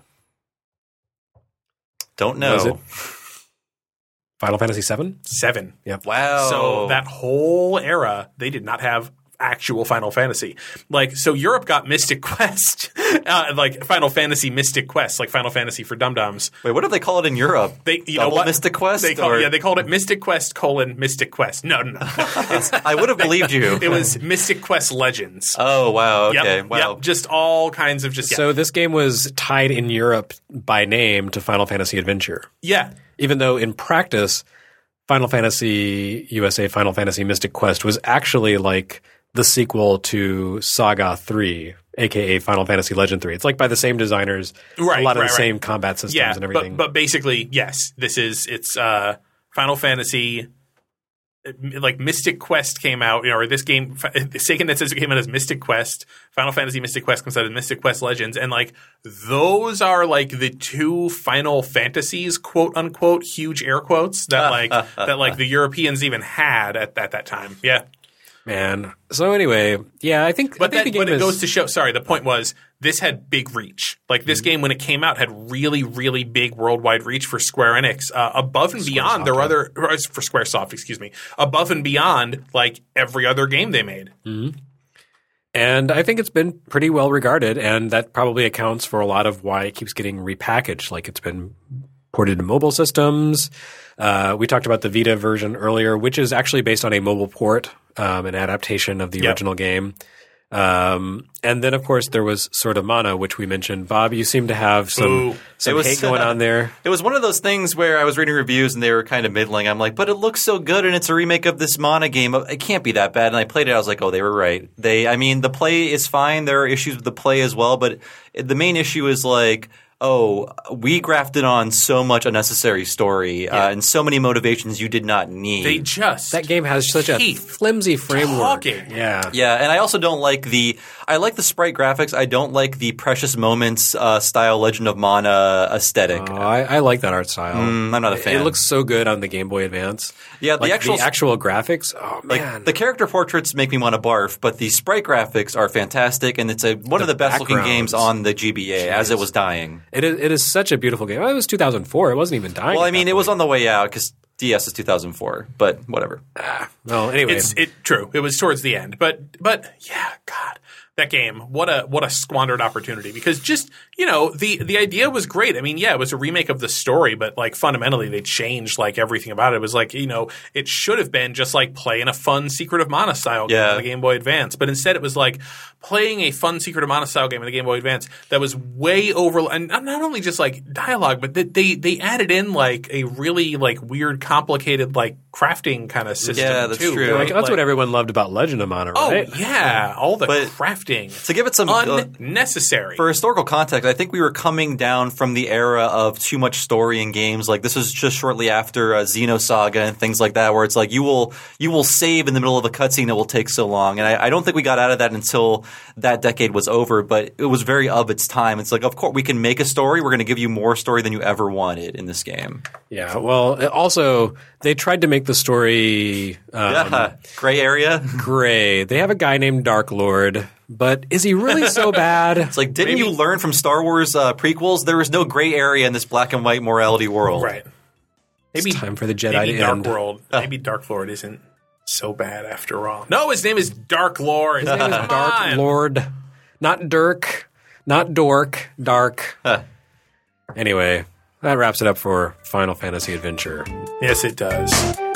Don't know. Was it Final Fantasy VII? 7. Yep. Wow. So that whole era, they did not have actual Final Fantasy. So Europe got Mystic Quest, like Final Fantasy Mystic Quest, like Final Fantasy for dum-dums. Wait, what do they call it in Europe? Mystic Quest? They called it Mystic Quest : Mystic Quest. No. I would have believed you. It was Mystic Quest Legends. Oh, wow. Okay. Yep, wow. Yep, just all kinds of So this game was tied in Europe by name to Final Fantasy Adventure. Yeah. Even though in practice, Final Fantasy USA, Final Fantasy Mystic Quest was actually like the sequel to Saga 3, a.k.a. Final Fantasy Legend 3. It's like by the same designers, a lot of the same combat systems and everything. But basically, yes, it's Final Fantasy. Like Mystic Quest came out, or this game, Seiken Densetsu came out as Mystic Quest. Final Fantasy Mystic Quest comes out as Mystic Quest Legends, and like those are like the two Final Fantasies, quote unquote, huge air quotes that like the Europeans even had at that time. Yeah. Man. So anyway, yeah, I think But the game it goes to show, sorry, the point was this had big reach. Like this game when it came out had really, really big worldwide reach for Square Enix. Above and beyond there were other for Squaresoft, excuse me. Above and beyond like every other game they made. Mm-hmm. And I think it's been pretty well regarded, and that probably accounts for a lot of why it keeps getting repackaged. Like it's been ported to mobile systems. We talked about the Vita version earlier, which is actually based on a mobile port, an adaptation of the original game. And then, of course, there was Sword of Mana, which we mentioned. Bob, you seem to have some hate going on there. It was one of those things where I was reading reviews and they were kind of middling. I'm like, but it looks so good and it's a remake of this Mana game. It can't be that bad. And I played it. I was like, oh, they were right. The play is fine. There are issues with the play as well. But the main issue is like, we grafted on so much unnecessary story and so many motivations you did not need. That game has such a flimsy framework. Yeah, and I also don't like I like the sprite graphics. I don't like the Precious Moments style Legend of Mana aesthetic. I like that art style. I'm not a fan. It looks so good on the Game Boy Advance. Yeah, the actual graphics. Oh man, like, the character portraits make me want to barf, but the sprite graphics are fantastic, and it's one of the best looking games on the GBA as it was dying. It is such a beautiful game. It was 2004. It wasn't even dying. Well, I mean, it was on the way out because DS is 2004, but whatever. Well, anyway. True. It was towards the end. But yeah, God. That game, what a squandered opportunity, because just, the idea was great. I mean, yeah, it was a remake of the story, but like fundamentally they changed like everything about it. It was like, it should have been just like playing a fun Secret of Mana style game on the Game Boy Advance. But instead it was like playing a fun Secret of Mana style game on the Game Boy Advance that was way over, and not only just like dialogue, but they added in like a really like weird, complicated like crafting kind of system. Yeah, that's too, true. right? That's what everyone loved about Legend of Mana, right? Oh yeah, all the crafting. To give it some unnecessary. For historical context, I think we were coming down from the era of too much story in games. Like this was just shortly after Xenosaga and things like that, where it's like you will save in the middle of a cutscene. It will take so long, and I don't think we got out of that until that decade was over. But it was very of its time. It's like, of course, we can make a story. We're going to give you more story than you ever wanted in this game. Yeah. Well, also they tried to make the story gray area. Gray. They have a guy named Dark Lord. But is he really so bad? It's like, didn't you learn from Star Wars prequels? There was no gray area in this black and white morality world. Right. Maybe it's time for the Jedi to Dark end. World. Maybe Dark Lord isn't so bad after all. No, his name is Dark Lord. His name is Dark Lord. Not Dirk. Not Dork. Dark. Anyway, that wraps it up for Final Fantasy Adventure. Yes, it does.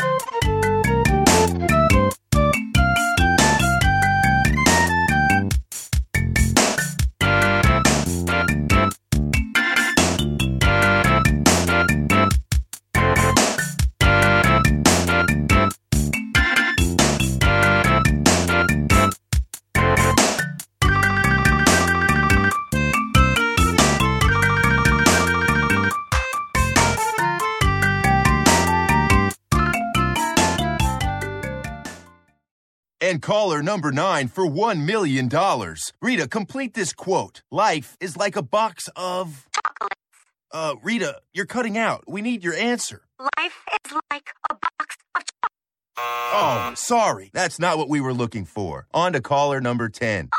And caller number 9 for $1 million. Rita, complete this quote. Life is like a box of... chocolates. Rita, you're cutting out. We need your answer. Life is like a box of chocolates. Oh, sorry. That's not what we were looking for. On to caller number 10.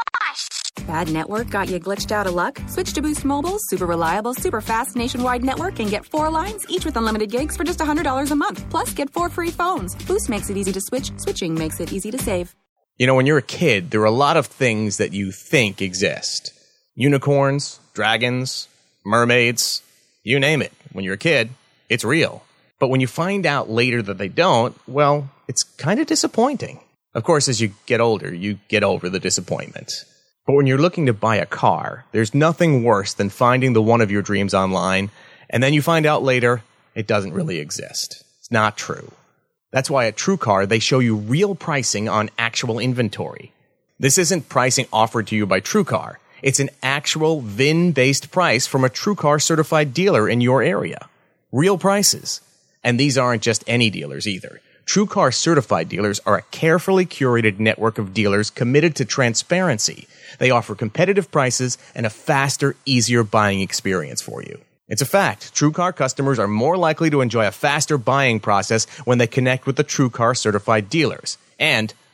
Bad network got you glitched out of luck? Switch to Boost Mobile's super reliable, super fast nationwide network and get 4 lines, each with unlimited gigs for just $100 a month. Plus, get 4 free phones. Boost makes it easy to switch. Switching makes it easy to save. When you're a kid, there are a lot of things that you think exist. Unicorns, dragons, mermaids, you name it. When you're a kid, it's real. But when you find out later that they don't, well, it's kind of disappointing. Of course, as you get older, you get over the disappointment. But when you're looking to buy a car, there's nothing worse than finding the one of your dreams online, and then you find out later it doesn't really exist. It's not true. That's why at TrueCar, they show you real pricing on actual inventory. This isn't pricing offered to you by TrueCar. It's an actual VIN-based price from a TrueCar certified dealer in your area. Real prices. And these aren't just any dealers either. TrueCar certified dealers are a carefully curated network of dealers committed to transparency. They offer competitive prices and a faster, easier buying experience for you. It's a fact. TrueCar customers are more likely to enjoy a faster buying process when they connect with the TrueCar certified dealers. And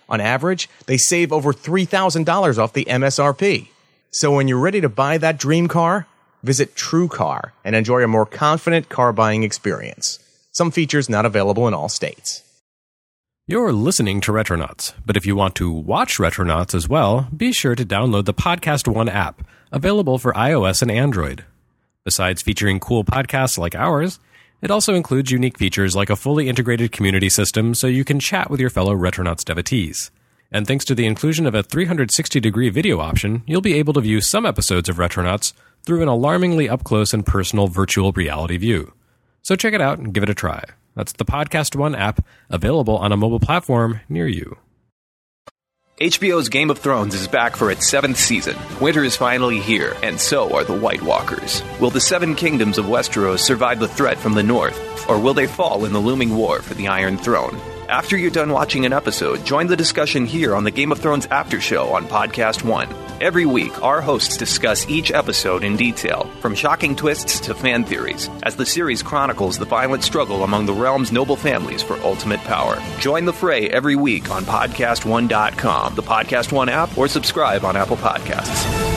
On average, they save over $3,000 off the MSRP. So when you're ready to buy that dream car, visit TrueCar and enjoy a more confident car buying experience. Some features not available in all states. You're listening to Retronauts, but if you want to watch Retronauts as well, be sure to download the Podcast One app, available for iOS and Android. Besides featuring cool podcasts like ours, it also includes unique features like a fully integrated community system so you can chat with your fellow Retronauts devotees. And thanks to the inclusion of a 360-degree video option, you'll be able to view some episodes of Retronauts through an alarmingly up-close and personal virtual reality view. So check it out and give it a try. That's the Podcast One app, available on a mobile platform near you. HBO's Game of Thrones is back for its 7th season. Winter is finally here, and so are the White Walkers. Will the 7 kingdoms of Westeros survive the threat from the north, or will they fall in the looming war for the Iron Throne? After you're done watching an episode, join the discussion here on the Game of Thrones After Show on Podcast One. Every week, our hosts discuss each episode in detail, from shocking twists to fan theories, as the series chronicles the violent struggle among the realm's noble families for ultimate power. Join the fray every week on PodcastOne.com, the Podcast One app, or subscribe on Apple Podcasts.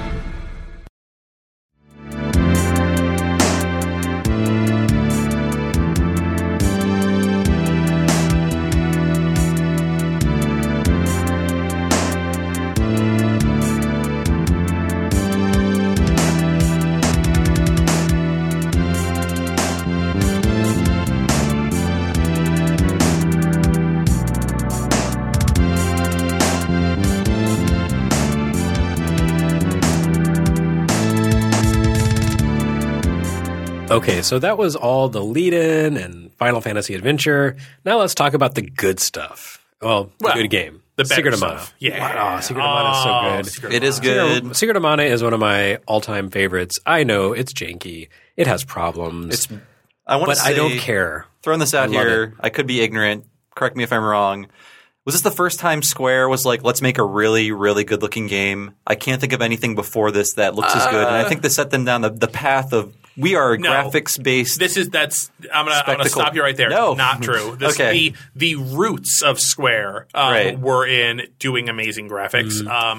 Okay, so that was all the lead-in and Final Fantasy Adventure. Now let's talk about the good stuff. Well, the good game. The Secret of stuff. Mana. Yeah. Secret of Mana is so good. It is good. Secret of Mana is one of my all-time favorites. I know, it's janky. It has problems. I don't care. Throwing this out here, I could be ignorant. Correct me if I'm wrong. Was this the first time Square was like, let's make a really, really good-looking game? I can't think of anything before this that looks as good. And I think this set them down the path of we are graphics-based. I'm gonna stop you right there. No. Not true. The roots of Square were in doing amazing graphics.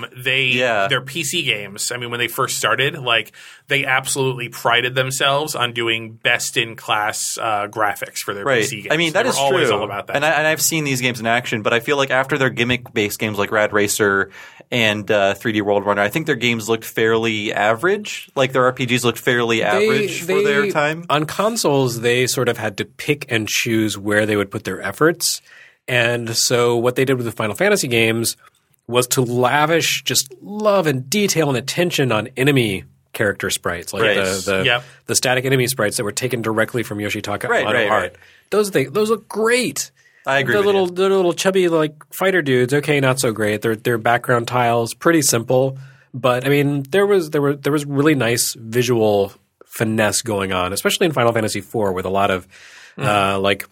Their PC games, I mean, when they first started, like they absolutely prided themselves on doing best-in-class graphics for their PC games. I mean, that is true. Always all about that. And I've seen these games in action, but I feel like after their gimmick-based games like Rad Racer and 3D World Runner, I think their games looked fairly average. Like their RPGs looked fairly average for their time. On consoles, they sort of had to pick and choose where they would put their efforts. And so what they did with the Final Fantasy games was to lavish just love and detail and attention on enemy character sprites, like the static enemy sprites that were taken directly from Yoshitaka Amano art. Those look great. I agree. The little chubby like fighter dudes, okay, not so great. Their background tiles pretty simple, but I mean there was really nice visual finesse going on, especially in Final Fantasy IV with a lot of like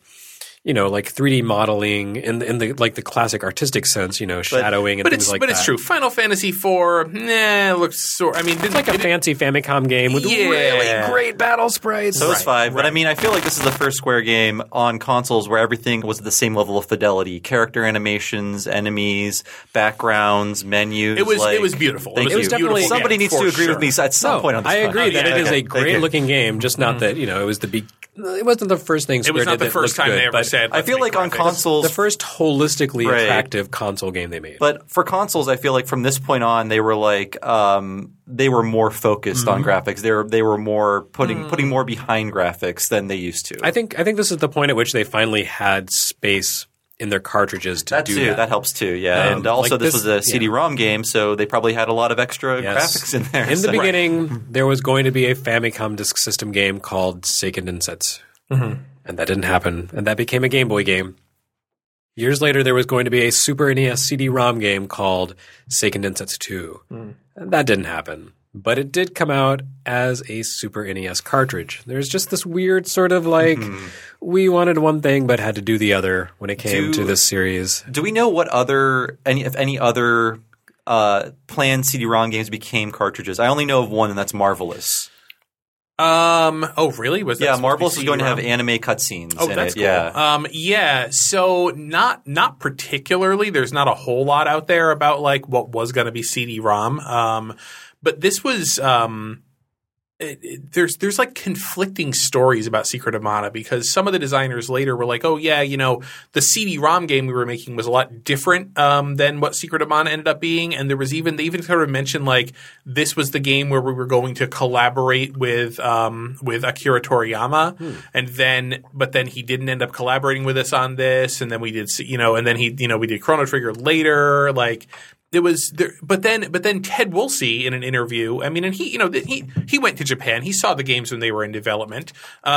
3D modeling in the like the classic artistic sense, shadowing and things like that. But it's true. Final Fantasy IV, looks it's like a fancy Famicom game with really great battle sprites. So it's fine. But I mean, I feel like this is the first Square game on consoles where everything was at the same level of fidelity. Character animations, enemies, backgrounds, menus. It was beautiful. It was definitely somebody needs to agree with me at some point on this. I agree that it is a great looking game, just not that, it was it wasn't the first thing Square did. It was not the first time they ever said. I feel like on consoles, the first holistically attractive console game they made. But for consoles, I feel like from this point on, they were like they were more focused on graphics. They were more putting more behind graphics than they used to. I think this is the point at which they finally had space in their cartridges to do that. That helps too, yeah. And also this was a CD-ROM game, so they probably had a lot of extra graphics in there. In the beginning, there was going to be a Famicom Disk System game called Seiken Densetsu. And that didn't happen. And that became a Game Boy game. Years later, there was going to be a Super NES CD-ROM game called Seiken Densetsu 2. And that didn't happen. But it did come out as a Super NES cartridge. There's just this weird sort of like, we wanted one thing but had to do the other when it came to this series. Do we know what if any other planned CD-ROM games became cartridges? I only know of one, and that's Marvelous. Oh, really? Was that Yeah, Marvel's is going to have anime cutscenes. Oh, that's cool. Yeah. Yeah. So not particularly. There's not a whole lot out there about like what was going to be CD-ROM. But this was. There's like conflicting stories about Secret of Mana because some of the designers later were like, oh yeah, the CD-ROM game we were making was a lot different than what Secret of Mana ended up being, and they even sort of mentioned like this was the game where we were going to collaborate with Akira Toriyama, but then he didn't end up collaborating with us on this, and then we did and then we did Chrono Trigger later, like. It was there, but then Ted Woolsey in an interview. I mean, and he went to Japan. He saw the games when they were in development.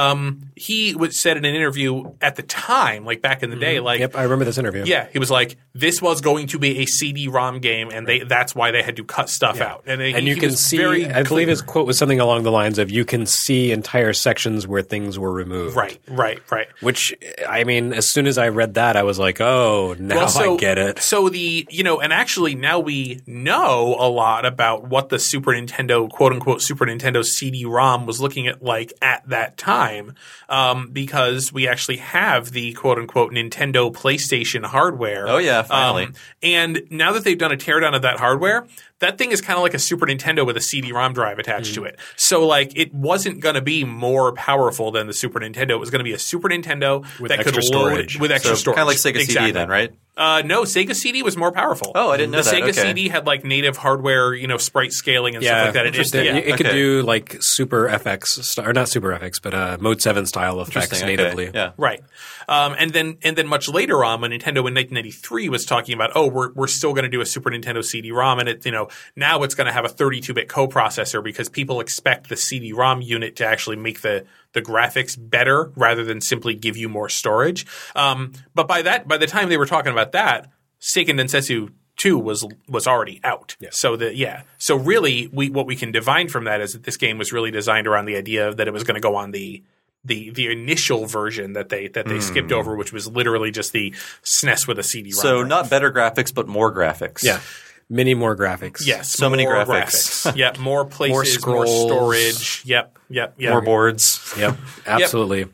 He said in an interview at the time, like back in the day, like yep, I remember this interview. Yeah, he was like, this was going to be a CD-ROM game, and that's why they had to cut stuff out. And you can see. I believe his quote was something along the lines of, "You can see entire sections where things were removed." Right. Which, I mean, as soon as I read that, I was like, "Oh, now I get it." So and actually. Now we know a lot about what the Super Nintendo, quote-unquote Super Nintendo CD-ROM was looking at like at that time because we actually have the quote-unquote Nintendo PlayStation hardware. Oh, yeah, finally. And now that they've done a teardown of that hardware, that thing is kind of like a Super Nintendo with a CD-ROM drive attached to it. So like it wasn't going to be more powerful than the Super Nintendo. It was going to be a Super Nintendo with that extra could storage. load with extra storage. Kind of like Sega CD then, right? No, Sega CD was more powerful. Oh, I didn't know the that. Sega Okay. CD had like native hardware, sprite scaling and stuff like that. It could do like Super FX, or not Super FX, but Mode 7 style effects natively. Okay. Yeah. Right. And then much later on, when Nintendo in 1993 was talking about, we're still going to do a Super Nintendo CD-ROM, and now it's going to have a 32-bit coprocessor because people expect the CD-ROM unit to actually make the graphics better rather than simply give you more storage. But by the time they were talking about that, Seiken Densetsu 2 was already out. Yeah. So really, what we can divine from that is that this game was really designed around the idea that it was going to go on the initial version that they skipped over, which was literally just the SNES with a CD-ROM. So not better graphics, but more graphics. Yeah. Many more graphics. Yes. So many graphics. Yep. More places, More scrolls. more storage. Yep. More boards. Yep. Absolutely.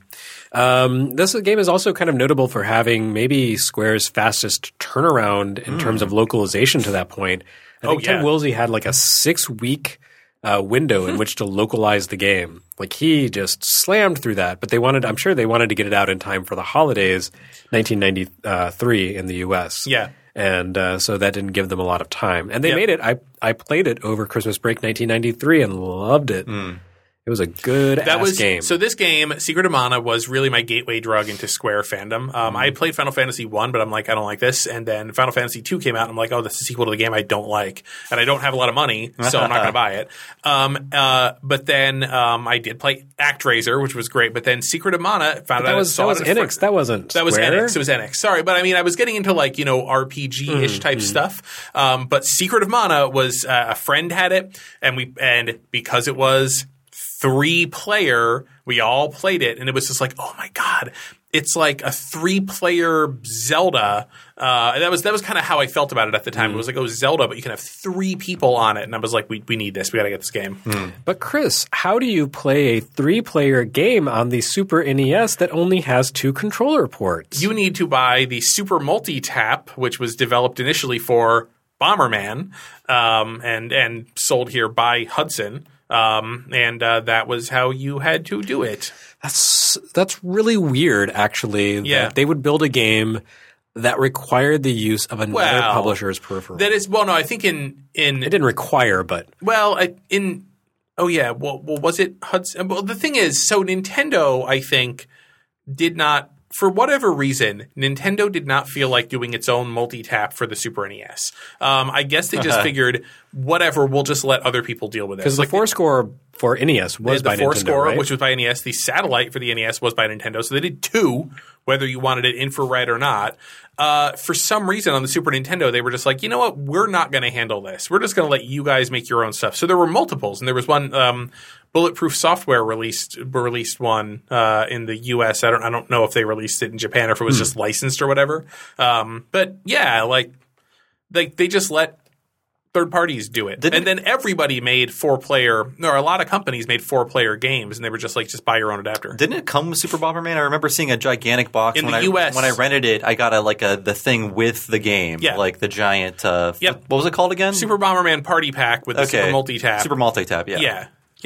This game is also kind of notable for having maybe Square's fastest turnaround in terms of localization to that point. I think Ted Woolsey had like a 6-week window in which to localize the game. Like he just slammed through that, but I'm sure they wanted to get it out in time for the holidays, 1993 in the US. Yeah. And so that didn't give them a lot of time. And they made it. I played it over Christmas break 1993 and loved it. It was a good game. So this game, Secret of Mana, was really my gateway drug into Square fandom. I played Final Fantasy 1, but I'm like, I don't like this. And then Final Fantasy 2 came out, and I'm like, oh, this is a sequel to the game I don't like. And I don't have a lot of money, so I'm not going to buy it. But then I did play ActRaiser, which was great. But then Secret of Mana, found out that was Enix. That wasn't Square. That was Enix. It was Enix. Sorry, but I mean, I was getting into like, RPG-ish type stuff. But Secret of Mana was a friend had it, and because it was 3-player, we all played it, and it was just like, oh my god, it's like a 3-player Zelda. That was kind of how I felt about it at the time. It was like, oh, Zelda, but you can have 3 people on it, and I was like, we need this. We got to get this game. But Chris, how do you play a 3-player game on the Super NES that only has 2 controller ports? You need to buy the Super Multi-Tap, which was developed initially for Bomberman, and sold here by Hudson. That was how you had to do it. That's really weird, actually. Yeah. That they would build a game that required the use of another publisher's peripheral. That is, well, no, I think it didn't require, but was it Hudson? Well, the thing is, so Nintendo, I think, did not. For whatever reason, Nintendo did not feel like doing its own multi-tap for the Super NES. I guess they just figured, whatever, we'll just let other people deal with it. Because the Fourscore for NES was by Nintendo, Fourscore, right? which was by NES. The Satellite for the NES was by Nintendo. So they did 2, whether you wanted it infrared or not. For some reason on the Super Nintendo, they were just like, you know what? We're not going to handle this. We're just going to let you guys make your own stuff. So there were multiples, and there was one Bulletproof Software released one in the US. I don't know if they released it in Japan or if it was just licensed or whatever. But yeah, like they just let third parties do it. And then everybody made 4-player, or a lot of companies made 4-player games, and they were just buy your own adapter. Didn't it come with Super Bomberman? I remember seeing a gigantic box in the US. When I rented it, I got the thing with the game, like the giant. What was it called again? Super Bomberman Party Pack with the Super Multi-Tap. Super Multi-Tap, yeah. Yeah.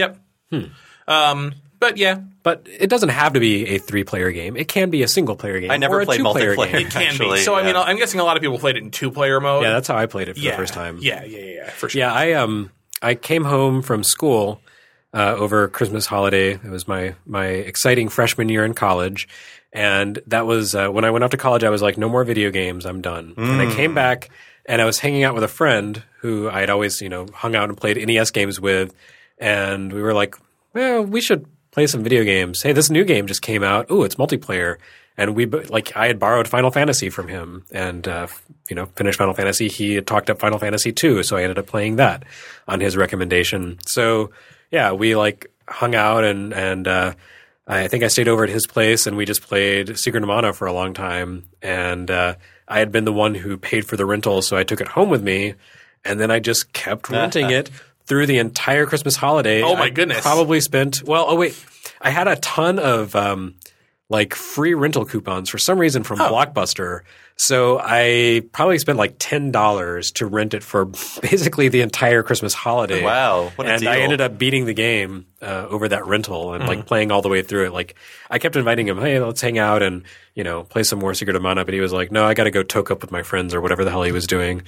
Yep. But yeah. But it doesn't have to be a 3-player game. It can be a single-player game. I never played multiplayer. It can be. So, I mean, I'm guessing a lot of people played it in 2-player mode. Yeah, that's how I played it for the first time. Yeah, for sure. Yeah, I came home from school over Christmas holiday. It was my exciting freshman year in college. And that was when I went off to college, I was like, no more video games. I'm done. And I came back, and I was hanging out with a friend who I had always, hung out and played NES games with. And we were like, well, we should play some video games. Hey, this new game just came out. Ooh, it's multiplayer. And I had borrowed Final Fantasy from him and, finished Final Fantasy. He had talked up Final Fantasy 2, so I ended up playing that on his recommendation. So, yeah, we hung out and I think I stayed over at his place and we just played Secret of Mana for a long time. And, I had been the one who paid for the rental, so I took it home with me and then I just kept renting it through the entire Christmas holiday. Oh my goodness. I probably spent I had a ton of free rental coupons for some reason from Blockbuster. So I probably spent $10 to rent it for basically the entire Christmas holiday. Wow, what a deal. I ended up beating the game over that rental and playing all the way through it. I kept inviting him, hey, let's hang out and play some more Secret of Mana. But he was like, no, I got to go toke up with my friends or whatever the hell he was doing.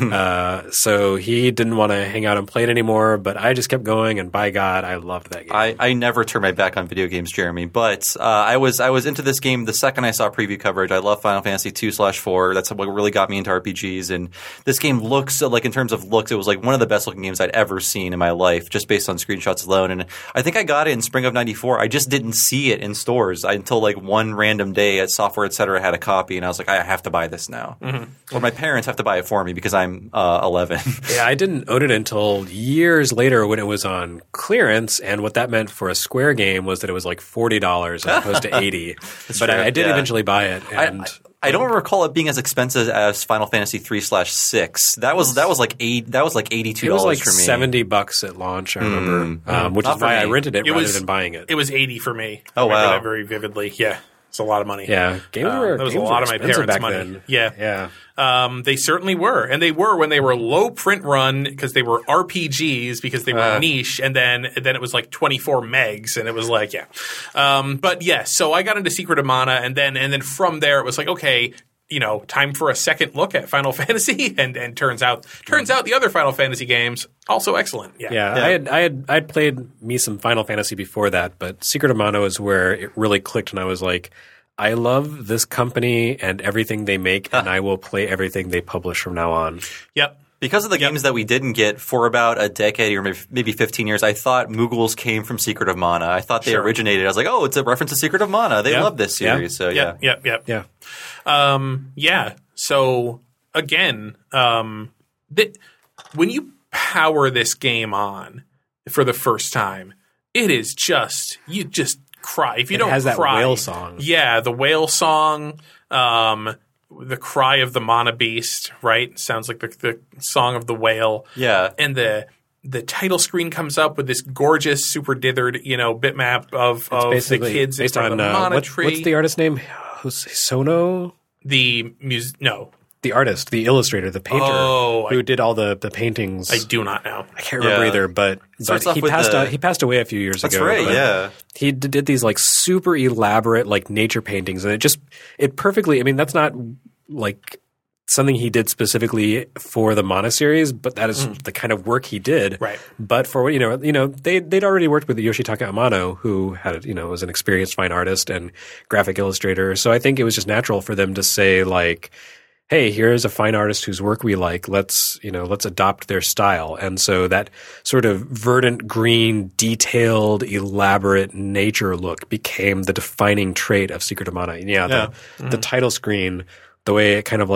So he didn't want to hang out and play it anymore. But I just kept going, and by God, I loved that game. I never turned my back on video games, Jeremy. But I was into this game the second I saw preview coverage. I love Final Fantasy 2/4. That's what really got me into RPGs. And this game looks in terms of looks, it was one of the best looking games I'd ever seen in my life, just based on screenshots alone. And I think I got it in spring of '94. I just didn't see it in stores until one random day at Software Etc. had a copy, and I was like, I have to buy this now. Or my parents have to buy it for me because I'm 11. Yeah, I didn't own it until years later when it was on clearance, and what that meant for a Square game was that it was $40 as opposed to $80. But I did eventually buy it. And I don't recall it being as expensive as Final Fantasy 3/6. That was $82 it was for me. $70 at launch, I remember, which is why I rented it rather than buying it. It was $80 for me. Oh, I remember wow. that very vividly. Yeah. It's a lot of money. Yeah. That was a lot of my parents' money. then. Yeah. They certainly were. And they were when they were low print run because they were RPGs because they were niche. And then it was 24 megs. And it was but yeah, so I got into Secret of Mana. And then from there it was okay, time for a second look at Final Fantasy. And turns out the other Final Fantasy games also excellent. Yeah. I'd played me some Final Fantasy before that, but Secret of Mana is where it really clicked, and I was like, I love this company and everything they make, and I will play everything they publish from now on. Yep. Because of the games that we didn't get for about a decade or maybe 15 years, I thought Moogles came from Secret of Mana. I thought they originated. I was like, oh, it's a reference to Secret of Mana. They love this series. So yeah. Yeah. So again, when you power this game on for the first time, it is you just cry. If you don't cry, it has that whale song. Yeah, the whale song. The cry of the Mana Beast, right? Sounds like the song of the whale. Yeah. And the title screen comes up with this gorgeous, super dithered, bitmap of the kids based in front on of the Mana tree. What's the artist name? Sono? The artist, the illustrator, the painter who did all the paintings. I do not know. I can't remember either, but he passed away a few years ago. That's right, yeah. He did these super elaborate nature paintings, and it perfectly, I mean, that's not something he did specifically for the Mana series, but that is the kind of work he did. Right. But for they'd already worked with Yoshitaka Amano, who had was an experienced fine artist and graphic illustrator. So I think it was just natural for them to say hey, here's a fine artist whose work we like. Let's adopt their style. And so that sort of verdant green, detailed, elaborate nature look became the defining trait of Secret of Mana. And the title screen, the way it kind of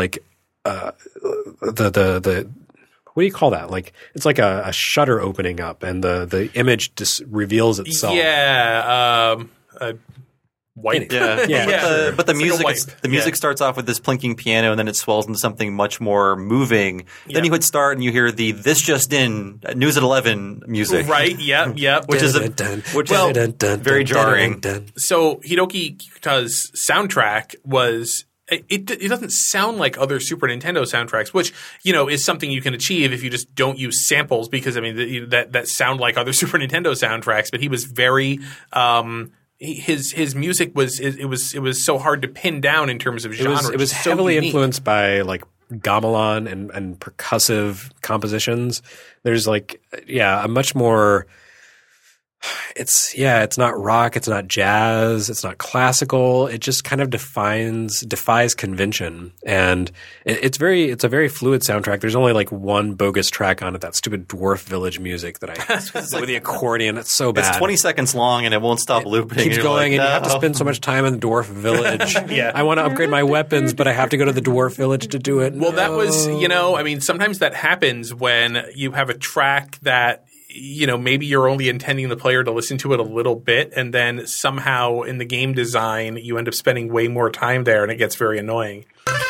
the what do you call that? It's like a shutter opening up, and the image just reveals itself. Yeah. white. Yeah. But the like music starts off with this plinking piano, and then it swells into something much more moving. Then you hit start, and you hear the "This Just In" News at 11 music. Right. Yep. Which is very jarring. So Hiroki Kikuta's soundtrack was. It doesn't sound like other Super Nintendo soundtracks, which, is something you can achieve if you just don't use samples, because, I mean, that sound like other Super Nintendo soundtracks. But he was very his music was so hard to pin down in terms of genre. It was so heavily unique. influenced by like gamelan and percussive compositions. There's a much more. It's not rock, it's not jazz, it's not classical. It just kind of defies convention, and it's a very fluid soundtrack. There's only like one bogus track on it, that stupid Dwarf Village music with the accordion. It's so bad. It's 20 seconds long and it won't stop looping. It keeps going, and you have to spend so much time in the Dwarf Village. I want to upgrade my weapons, but I have to go to the Dwarf Village to do it. Well, that was sometimes that happens when you have a track that. Maybe you're only intending the player to listen to it a little bit, and then somehow in the game design, you end up spending way more time there, and it gets very annoying.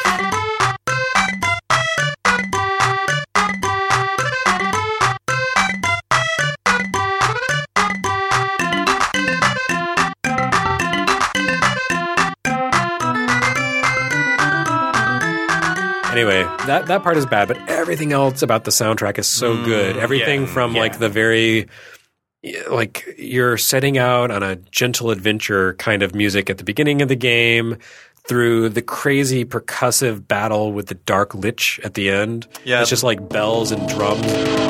Anyway, that part is bad, but everything else about the soundtrack is so good. Everything from like the very you're setting out on a gentle adventure kind of music at the beginning of the game, through the crazy percussive battle with the Dark Lich at the end. Yeah. It's just like bells and drums.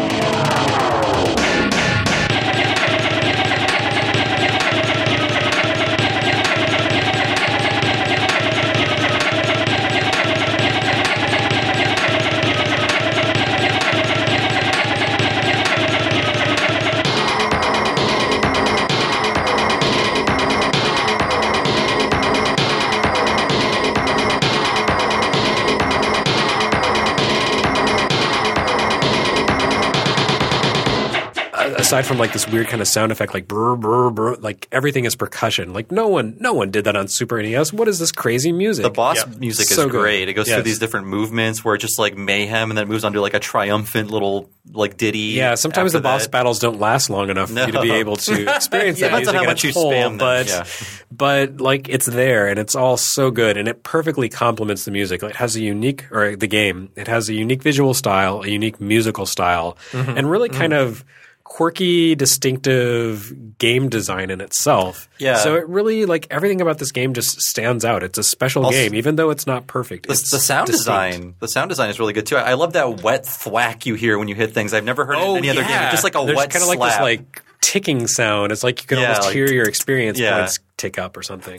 Aside from like this weird kind of sound effect, like brr, brr, brr, like everything is percussion. Like no one did that on Super NES. What is this crazy music? The boss music is great. It goes through these different movements where it's just like mayhem, and then it moves on to like a triumphant little like ditty. Yeah, sometimes the boss battles don't last long enough for you to be able to experience that music. Depends on how much you spam them. But like it's there, and it's all so good, and it perfectly complements the music. Like, it has the game. It has a unique visual style, a unique musical style, and really kind of quirky, distinctive game design in itself. Yeah. So it really, like, everything about this game just stands out. It's a special game, even though it's not perfect. The sound design is really good too. I love that wet thwack you hear when you hit things. I've never heard it in any other game. It's just like There's wet kind of slap. like this like ticking sound. It's like you can almost hear your experience points tick up or something.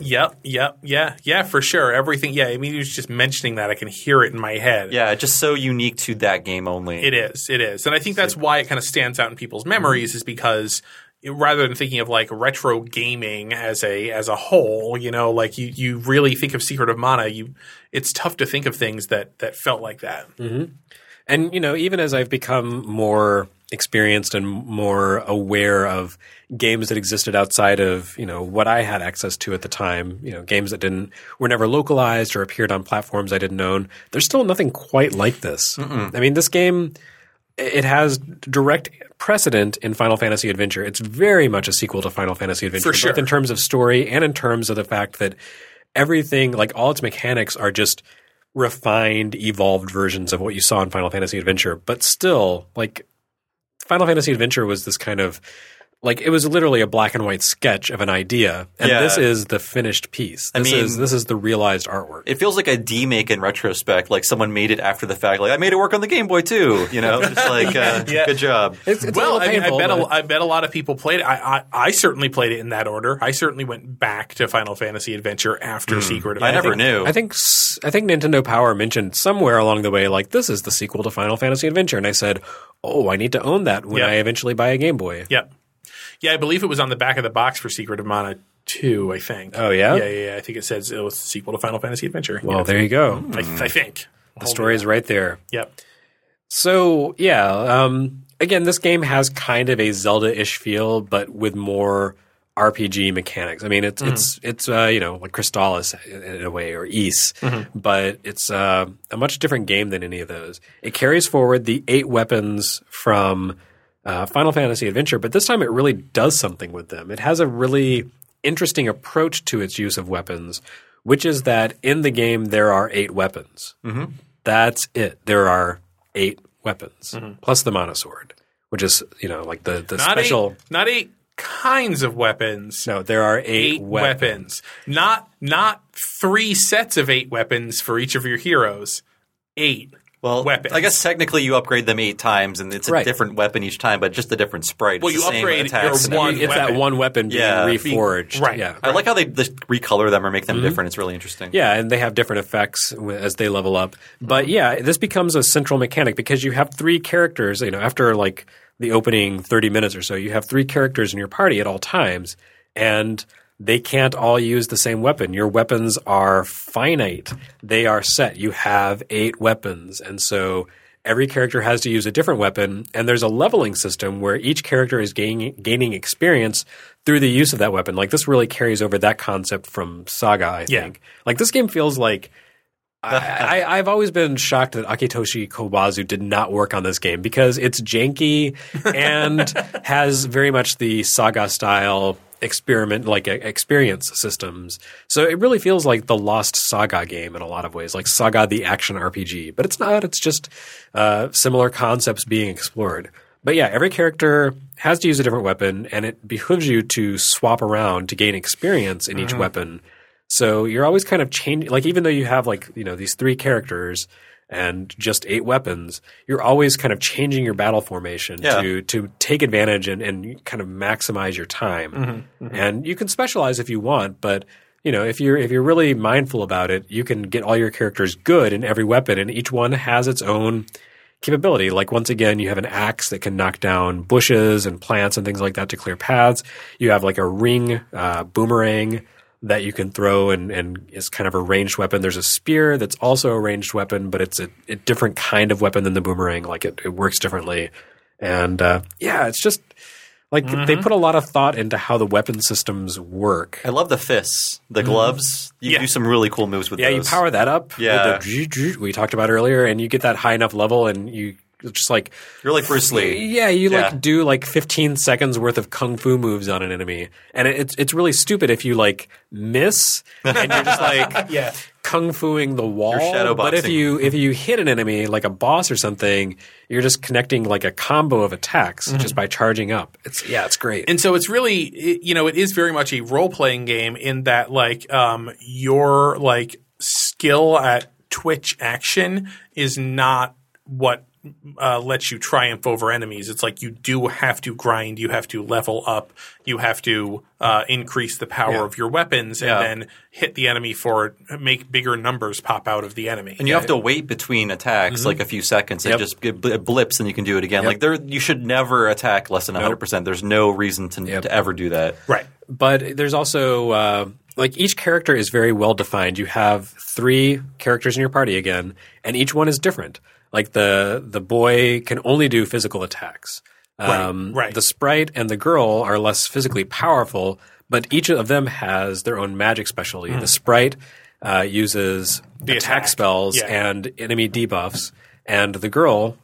Yeah, for sure. Everything. Yeah, I mean, he was just mentioning that. I can hear it in my head. Yeah, it's just so unique to that game only. It is, and I think that's why it kind of stands out in people's memories, is because rather than thinking of like retro gaming as a whole, like you really think of Secret of Mana. It's tough to think of things that felt like that. Mm-hmm. And even as I've become more experienced and more aware of games that existed outside of what I had access to at the time, games that were never localized or appeared on platforms I didn't own, there's still nothing quite like this. Mm-mm. I mean, this game, it has direct precedent in Final Fantasy Adventure. It's very much a sequel to Final Fantasy Adventure, for sure, both in terms of story and in terms of the fact that everything, like all its mechanics, are just refined, evolved versions of what you saw in Final Fantasy Adventure. But still, like, Final Fantasy Adventure was this kind of like, it was literally a black and white sketch of an idea, and this is the finished piece. This is the realized artwork. It feels like a demake in retrospect, like someone made it after the fact. Like, I made it work on the Game Boy too, just like good job. It's painful, I bet a lot of people played it. I certainly played it in that order. I certainly went back to Final Fantasy Adventure after Secret of Mana. I never knew. I think Nintendo Power mentioned somewhere along the way, like, this is the sequel to Final Fantasy Adventure, and I said, oh, I need to own that when I eventually buy a Game Boy. Yep. Yeah, I believe it was on the back of the box for Secret of Mana 2, I think. Oh, yeah? Yeah. I think it says it was the sequel to Final Fantasy Adventure. Well, there you go. I think. The story is right there. Yep. So, again, this game has kind of a Zelda-ish feel, but with more RPG mechanics. I mean, it's like Crystalis in a way, or Ys, but it's a much different game than any of those. It carries forward the 8 weapons from Final Fantasy Adventure, but this time it really does something with them. It has a really interesting approach to its use of weapons, which is that in the game there are 8 weapons. Mm-hmm. That's it. There are 8 weapons plus the Monosword, which is like the special. Not 8 kinds of weapons. No, there are 8 weapons. Not 3 sets of 8 weapons for each of your heroes. 8. Weapons. I guess technically you upgrade them 8 times, and it's a different weapon each time, but just a different sprite. Well, you upgrade your one weapon. It's that one weapon being reforged. Right. Yeah. I like how they just recolor them or make them different. It's really interesting. Yeah, and they have different effects as they level up. But yeah, this becomes a central mechanic because you have 3 characters, after like the opening 30 minutes or so, you have 3 characters in your party at all times, and they can't all use the same weapon. Your weapons are finite. They are set. You have 8 weapons. And so every character has to use a different weapon. And there's a leveling system where each character is gaining experience through the use of that weapon. Like this really carries over that concept from Saga, I think. Like this game feels like I've always been shocked that Akitoshi Kowazu did not work on this game because it's janky and has very much the Saga style experience systems. So it really feels like the lost Saga game in a lot of ways, like Saga the action RPG. But it's not. It's just similar concepts being explored. But yeah, every character has to use a different weapon, and it behooves you to swap around to gain experience in each weapon. So you're always kind of changing. Like even though you have these 3 characters and just 8 weapons, you're always kind of changing your battle formation to take advantage and kind of maximize your time. And you can specialize if you want, but if you're really mindful about it, you can get all your characters good in every weapon, and each one has its own capability. Like once again, you have an axe that can knock down bushes and plants and things like that to clear paths. You have like a ring boomerang that you can throw and is kind of a ranged weapon. There's a spear that's also a ranged weapon, but it's a different kind of weapon than the boomerang. Like it works differently. And it's just like they put a lot of thought into how the weapon systems work. I love the fists, the gloves. You do some really cool moves with those. Yeah, you power that up with the we talked about earlier, and you get that high enough level and you just like you're like Bruce Lee. Yeah, you like do like 15 seconds worth of kung fu moves on an enemy, and it's really stupid if you like miss and you're just like kung fuing the wall. You're shadow but boxing. if you hit an enemy like a boss or something, you're just connecting like a combo of attacks just by charging up. It's great. And so it's really it is very much a role playing game in that like your like skill at Twitch action is not what lets you triumph over enemies. It's like you do have to grind, you have to level up, you have to increase the power of your weapons and then hit the enemy make bigger numbers pop out of the enemy. And you have to wait between attacks like a few seconds. It just it blips and you can do it again. Like you should never attack less than 100%. There's no reason to ever do that. Right. But there's also like each character is very well defined. You have 3 characters in your party again, and each one is different. Like the boy can only do physical attacks. Right. The sprite and the girl are less physically powerful, but each of them has their own magic specialty. The sprite uses attack spells and enemy debuffs. And the girl,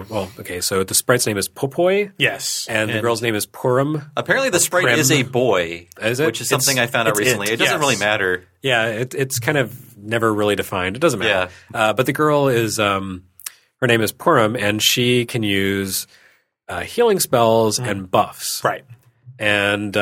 so the sprite's name is Popoi. Yes. And the girl's name is Purim. Apparently the sprite is a boy. Is it? Which is something I found out recently. It doesn't really matter. Yeah, it's kind of never really defined. It doesn't matter. Yeah. But the girl is her name is Purim, and she can use healing spells and buffs. Right. And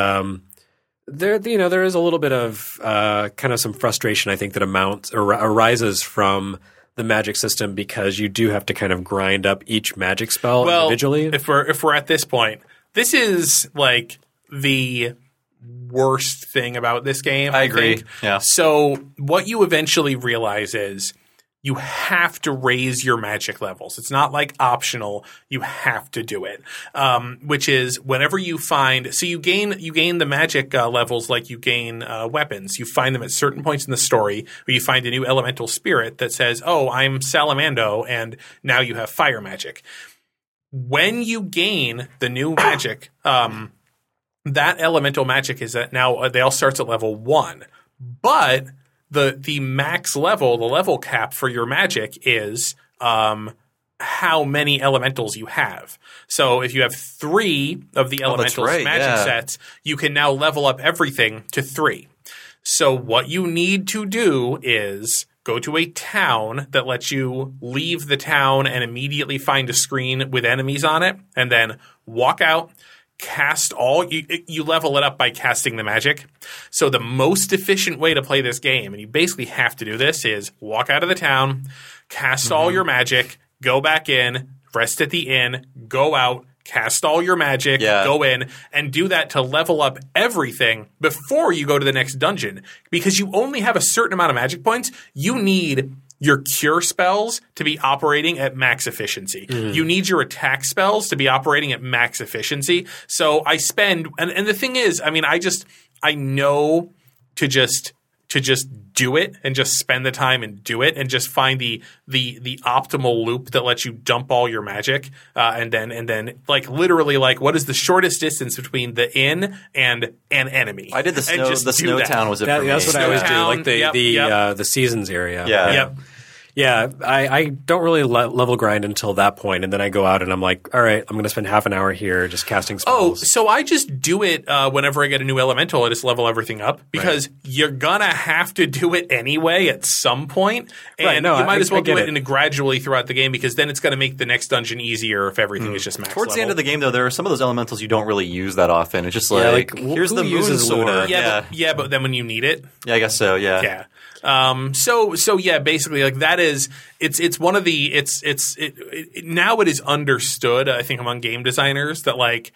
there is a little bit of kind of some frustration, I think, that arises from the magic system because you do have to kind of grind up each magic spell individually. If we're at this point, this is like the worst thing about this game. I agree. think. Yeah. So what you eventually realize is you have to raise your magic levels. It's not like optional. You have to do it. Which is whenever you find – so you gain the magic levels like you gain weapons. You find them at certain points in the story where you find a new elemental spirit that says, oh, I'm Salamando, and now you have fire magic. When you gain the new magic that elemental magic is that now they all starts at level 1. But the max level, the level cap for your magic is how many elementals you have. So if you have 3 of the elementals magic sets, you can now level up everything to 3. So what you need to do is go to a town that lets you leave the town and immediately find a screen with enemies on it, and then walk out, cast all – you level it up by casting the magic. So the most efficient way to play this game, and you basically have to do this, is walk out of the town, cast all your magic, go back in, rest at the inn, go out, cast all your magic, go in, and do that to level up everything before you go to the next dungeon. Because you only have a certain amount of magic points, you need your cure spells to be operating at max efficiency. You need your attack spells to be operating at max efficiency. So I spend – and the thing is, I mean, I know to just do it and just spend the time and do it and just find the optimal loop that lets you dump all your magic and then like literally like what is the shortest distance between the inn and an enemy. I did the snow town was it for me. That's what I always do, like the seasons area. Yeah, I don't really level grind until that point, and then I go out and I'm like, all right, I'm going to spend half an hour here just casting spells. Oh, so I just do it whenever I get a new elemental. I just level everything up because you're going to have to do it anyway at some point, and you might as well do it gradually throughout the game because then it's going to make the next dungeon easier if everything is just max Towards level. the end of the game, though, there are some of those elementals you don't really use that often. It's just like here's the moon sword. But then when you need it. Yeah, I guess so, Yeah. So yeah, basically like that is it's one of the now it is understood I think among game designers that like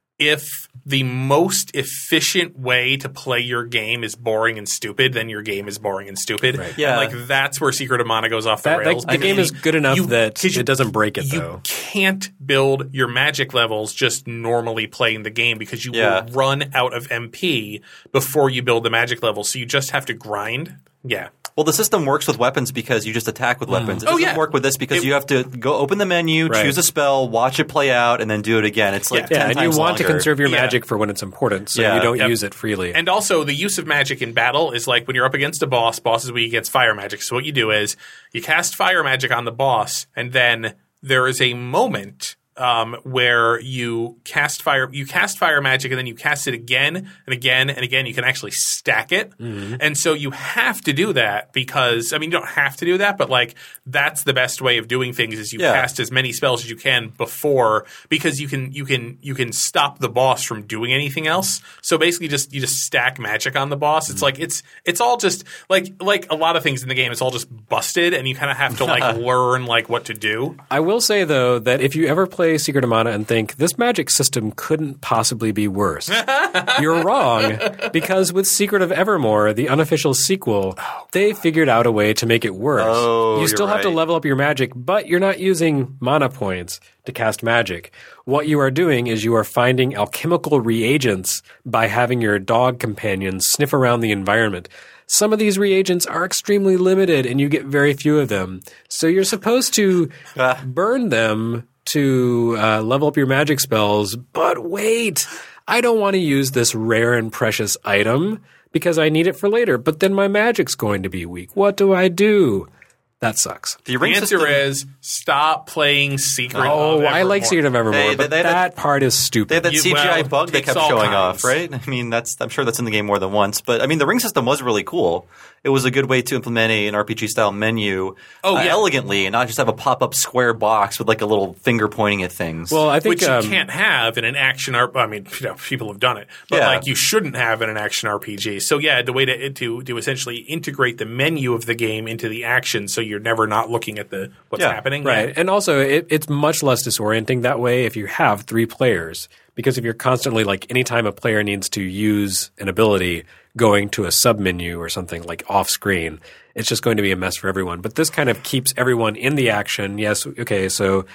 if the most efficient way to play your game is boring and stupid, then your game is boring and stupid. Right. Yeah, and like that's where Secret of Mana goes off the rails. The game is good enough that it doesn't break it though. You can't build your magic levels just normally playing the game because you will run out of MP before you build the magic level. So you just have to grind. Yeah. Well, the system works with weapons because you just attack with weapons. It doesn't work with this because you have to go open the menu, choose a spell, watch it play out, and then do it again. It's like 10 times and you want longer. to conserve your magic for when it's important, so you don't use it freely. And also, the use of magic in battle is like when you're up against a boss is weak against fire magic. So what you do is you cast fire magic on the boss, and then there is a moment where you cast fire magic and then you cast it again and again and again. You can actually stack it. And so you have to do that because, I mean, you don't have to do that, but like that's the best way of doing things is you cast as many spells as you can before because you can stop the boss from doing anything else. So basically you just stack magic on the boss. It's like it's all just like a lot of things in the game, it's all just busted and you kind of have to like learn like what to do. I will say though that if you ever play Secret of Mana and think this magic system couldn't possibly be worse, you're wrong because with Secret of Evermore, the unofficial sequel, they figured out a way to make it worse. You still have to level up your magic, but you're not using mana points to cast magic. What you are doing is you are finding alchemical reagents by having your dog companion sniff around the environment. Some of these reagents are extremely limited and you get very few of them. So you're supposed to burn them to level up your magic spells, but wait, I don't want to use this rare and precious item because I need it for later, but then my magic's going to be weak. What do I do? That sucks. The answer is stop playing Secret of Evermore. I like Secret of Evermore, but that part is stupid. They had that CGI bug they kept showing off, right? I mean, I'm sure that's in the game more than once. But, I mean, the ring system was really cool. It was a good way to implement an RPG-style menu elegantly and not just have a pop-up square box with like a little finger pointing at things. Well, I think which you can't have in an action RPG. I mean, people have done it. But like you shouldn't have in an action RPG. So, yeah, the way to essentially integrate the menu of the game into the action so you're never not looking at what's happening. Right. And also, it's much less disorienting that way if you have 3 players. Because if you're constantly, like, anytime a player needs to use an ability, going to a submenu or something like off screen, it's just going to be a mess for everyone. But this kind of keeps everyone in the action. Yes, okay, so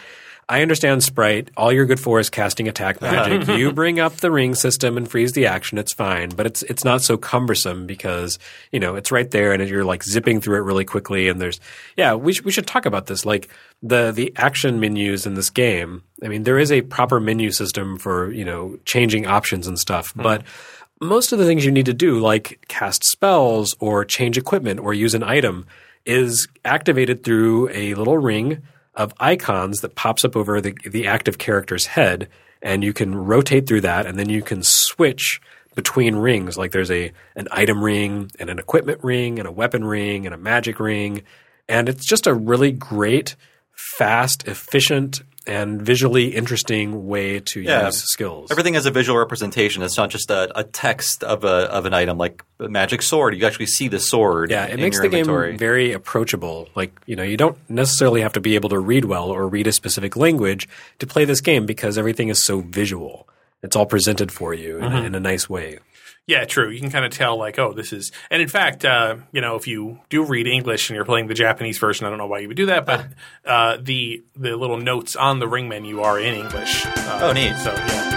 I understand Sprite. All you're good for is casting attack magic. You bring up the ring system and freeze the action. It's fine, but it's not so cumbersome because it's right there and you're like zipping through it really quickly. And we should talk about this. Like the action menus in this game. I mean, there is a proper menu system for changing options and stuff, but most of the things you need to do, like cast spells or change equipment or use an item, is activated through a little ring of icons that pops up over the active character's head, and you can rotate through that, and then you can switch between rings. Like there's an item ring and an equipment ring and a weapon ring and a magic ring, and it's just a really great, fast, efficient, and visually interesting way to use skills. Everything has a visual representation. It's not just a text of an item like a magic sword. You actually see the sword. Yeah, it makes the game very approachable. Like, you don't necessarily have to be able to read well or read a specific language to play this game because everything is so visual. It's all presented for you in a nice way. Yeah, true. You can kind of tell, like, oh, this is – and in fact, if you do read English and you're playing the Japanese version, I don't know why you would do that, but the little notes on the ring menu are in English. Oh, neat. So, yeah.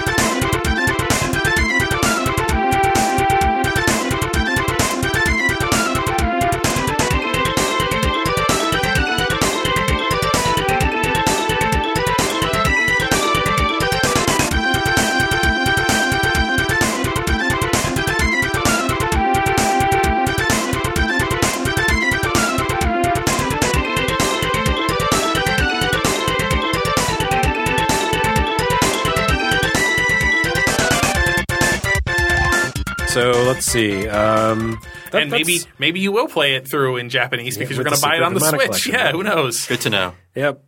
So let's see. And maybe you will play it through in Japanese because you're going to buy it on the Switch. Yeah, who knows? Good to know. Yep.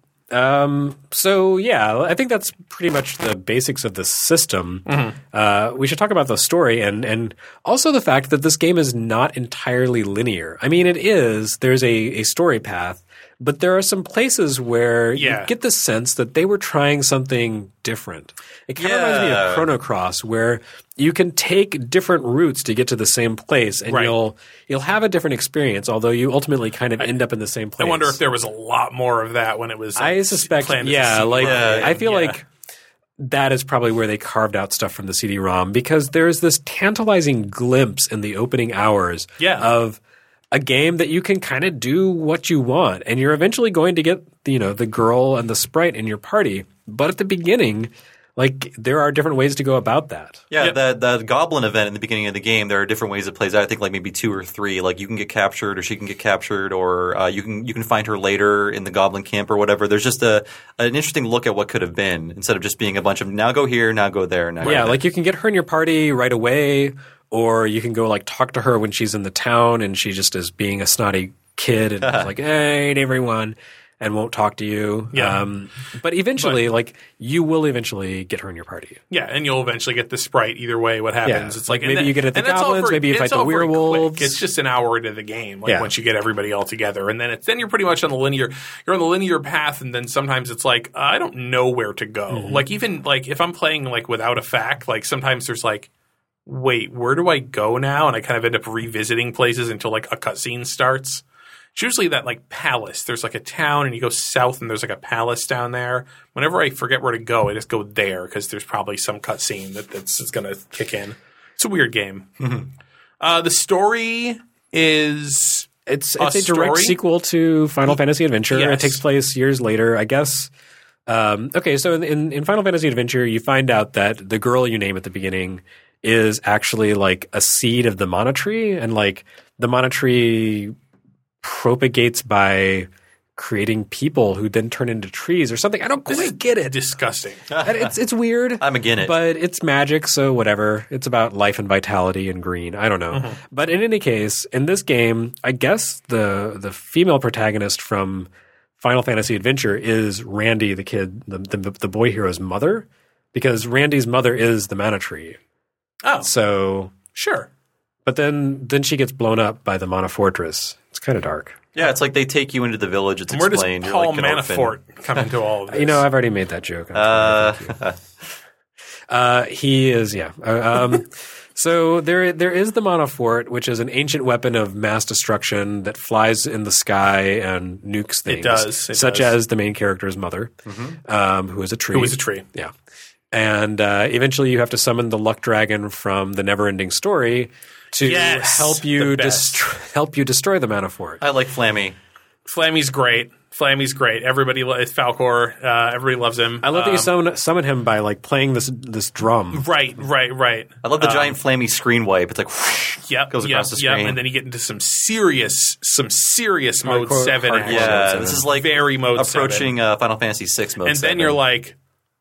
I think that's pretty much the basics of the system. We should talk about the story and also the fact that this game is not entirely linear. I mean, it is. There's a story path, but there are some places where you get the sense that they were trying something different. It kind of reminds me of Chrono Cross, where you can take different routes to get to the same place, and you'll have a different experience, although you ultimately kind of end up in the same place. I wonder if there was a lot more of that when it was I suspect, I feel like that is probably where they carved out stuff from the CD-ROM, because there's this tantalizing glimpse in the opening hours of a game that you can kind of do what you want, and you're eventually going to get the girl and the sprite in your party. But at the beginning, like, there are different ways to go about that. Yeah, the goblin event in the beginning of the game, there are different ways it plays out. I think like maybe 2 or 3. Like you can get captured, or she can get captured, or you can find her later in the goblin camp or whatever. There's just an interesting look at what could have been, instead of just being a bunch of now go here, now go there, now go there. Like you can get her in your party right away, or you can go like talk to her when she's in the town and she just is being a snotty kid and like, hey, everyone, and won't talk to you. But eventually, you will eventually get her in your party. Yeah, and you'll eventually get the sprite either way. What happens? It's like maybe you get it at the goblins, maybe you fight the werewolves. It's just an hour into the game, once you get everybody all together, and then you're pretty much on the linear. You're on the linear path, and then sometimes it's like I don't know where to go. Like even like if I'm playing like without a FAQ, like sometimes there's like, wait, where do I go now? And I kind of end up revisiting places until like a cutscene starts. It's usually that like palace. There's like a town and you go south and there's like a palace down there. Whenever I forget where to go, I just go there because there's probably some cutscene that's going to kick in. It's a weird game. The story is it's a direct sequel to Final Fantasy Adventure. Yes. It takes place years later, I guess. Okay, so in Final Fantasy Adventure, you find out that the girl you name at the beginning is actually like a seed of the mana tree, and like the mana tree propagates by creating people who then turn into trees or something. I don't quite get it. Disgusting. It's weird. I'm against it. But it's magic, so whatever. It's about life and vitality and green. I don't know. But in any case, in this game, I guess the female protagonist from Final Fantasy Adventure is Randy, the kid, the boy hero's mother, because Randy's mother is the mana tree. Oh. So sure. But then she gets blown up by the Mana Fortress. It's kind of dark. Yeah, it's like they take you into the village. It's explained. Where does Paul Manafort come into all of this? I've already made that joke. He is, So there is the Mana Fort, which is an ancient weapon of mass destruction that flies in the sky and nukes things. It does. Such as the main character's mother, who is a tree. Who is a tree. Yeah. And eventually you have to summon the Luck Dragon from the Neverending Story to help you destroy the Mana Fort. I like Flammy. Flammy's great. Everybody Falcor. Everybody loves him. I love that you summon him by like playing this drum. Right. I love the giant Flammy screen wipe. It's like whoosh, goes across the screen. And then you get into some serious Mode 7 action. Yeah, this is like very Mode approaching 7. Final Fantasy 6 Mode 7. And then you're like,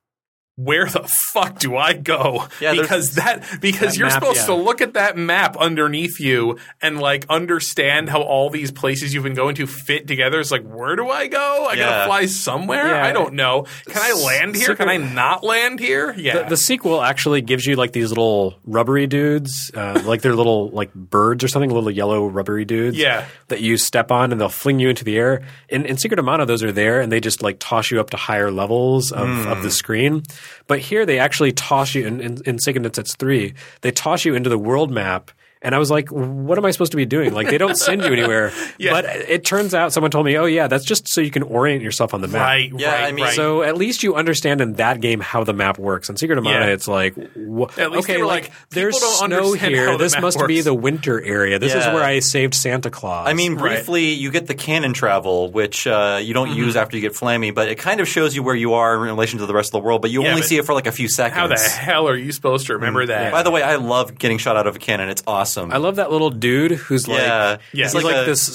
where the fuck do I go? Yeah, because you're map, supposed to look at that map underneath you and like understand how all these places you've been going to fit together. It's like, where do I go? I gotta fly somewhere? Yeah. I don't know. Can I land here? Can I not land here? Yeah. The sequel actually gives you like these little rubbery dudes, like they're little like birds or something, little yellow rubbery dudes. Yeah. That you step on and they'll fling you into the air. In Secret of Mana, those are there and they just like toss you up to higher levels of the screen. But here they actually toss you in Seiken Densetsu 3. They toss you into the world map, and I was like, "What am I supposed to be doing?" Like they don't send you anywhere. But it turns out someone told me, "Oh yeah, that's just so you can orient yourself on the map." Right. So at least you understand in that game how the map works. In Secret of Mana, it's like, At least they were like, there's people don't snow understand here. how the This map must works. be the winter area. This is where I saved Santa Claus. I mean, briefly, you get the canon travel, which you don't use after you get Flammy, but it kind of shows you where you are in relation to the rest of the world, but you only see it for like a few seconds. How the hell are you supposed to remember that? By the way, I love getting shot out of a cannon. It's awesome. I love that little dude who's he's like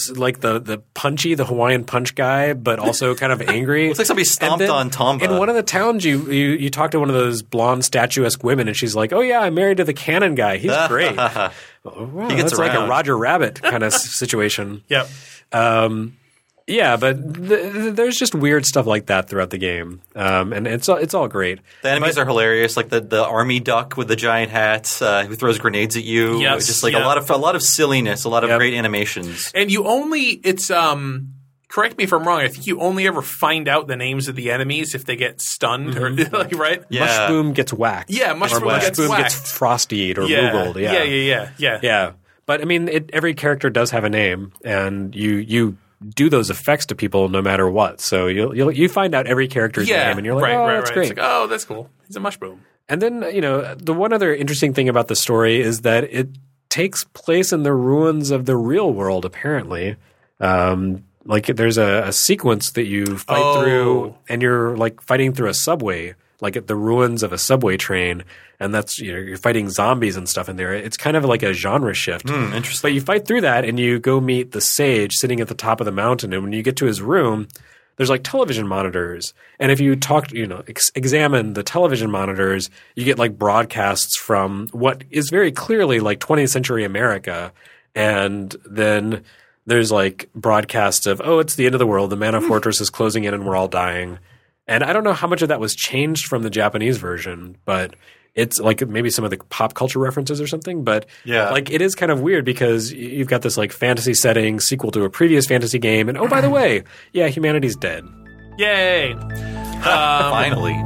the punchy, the Hawaiian punch guy, but also kind of angry. Looks like somebody stomped on Tomba. In one of the towns, you talk to one of those blonde statuesque women, and she's like, "Oh yeah, I'm married to the cannon guy. He's great." Wow, he gets that's like a around. Roger Rabbit kind of situation. Yep. Yeah, but there's just weird stuff like that throughout the game, and it's all great. The enemies are hilarious, like the army duck with the giant hat who throws grenades at you. Yes, just like a lot of silliness, a lot of great animations. And you only correct me if I'm wrong. I think you only ever find out the names of the enemies if they get stunned, or right? Yeah. Mushboom gets whacked. Yeah, Mushboom gets frostied or Moogled. Yeah. But I mean, every character does have a name, and you do those effects to people no matter what. So you find out every character's name, and you're like, that's great. It's like, oh, that's cool. He's a Mushboom. And then the one other interesting thing about the story is that it takes place in the ruins of the real world. Apparently, like there's a sequence that you fight through, and you're like fighting through a subway, like at the ruins of a subway train. And that's, you're fighting zombies and stuff in there. It's kind of like a genre shift. Interesting. But you fight through that and you go meet the sage sitting at the top of the mountain. And when you get to his room, there's like television monitors. And if you examine the television monitors, you get like broadcasts from what is very clearly like 20th century America. And then there's like broadcasts of, it's the end of the world. The Mana Fortress is closing in and we're all dying. And I don't know how much of that was changed from the Japanese version, but it's like maybe some of the pop culture references or something. But like it is kind of weird because you've got this like fantasy setting sequel to a previous fantasy game. And by the way, humanity's dead. Yay. Finally.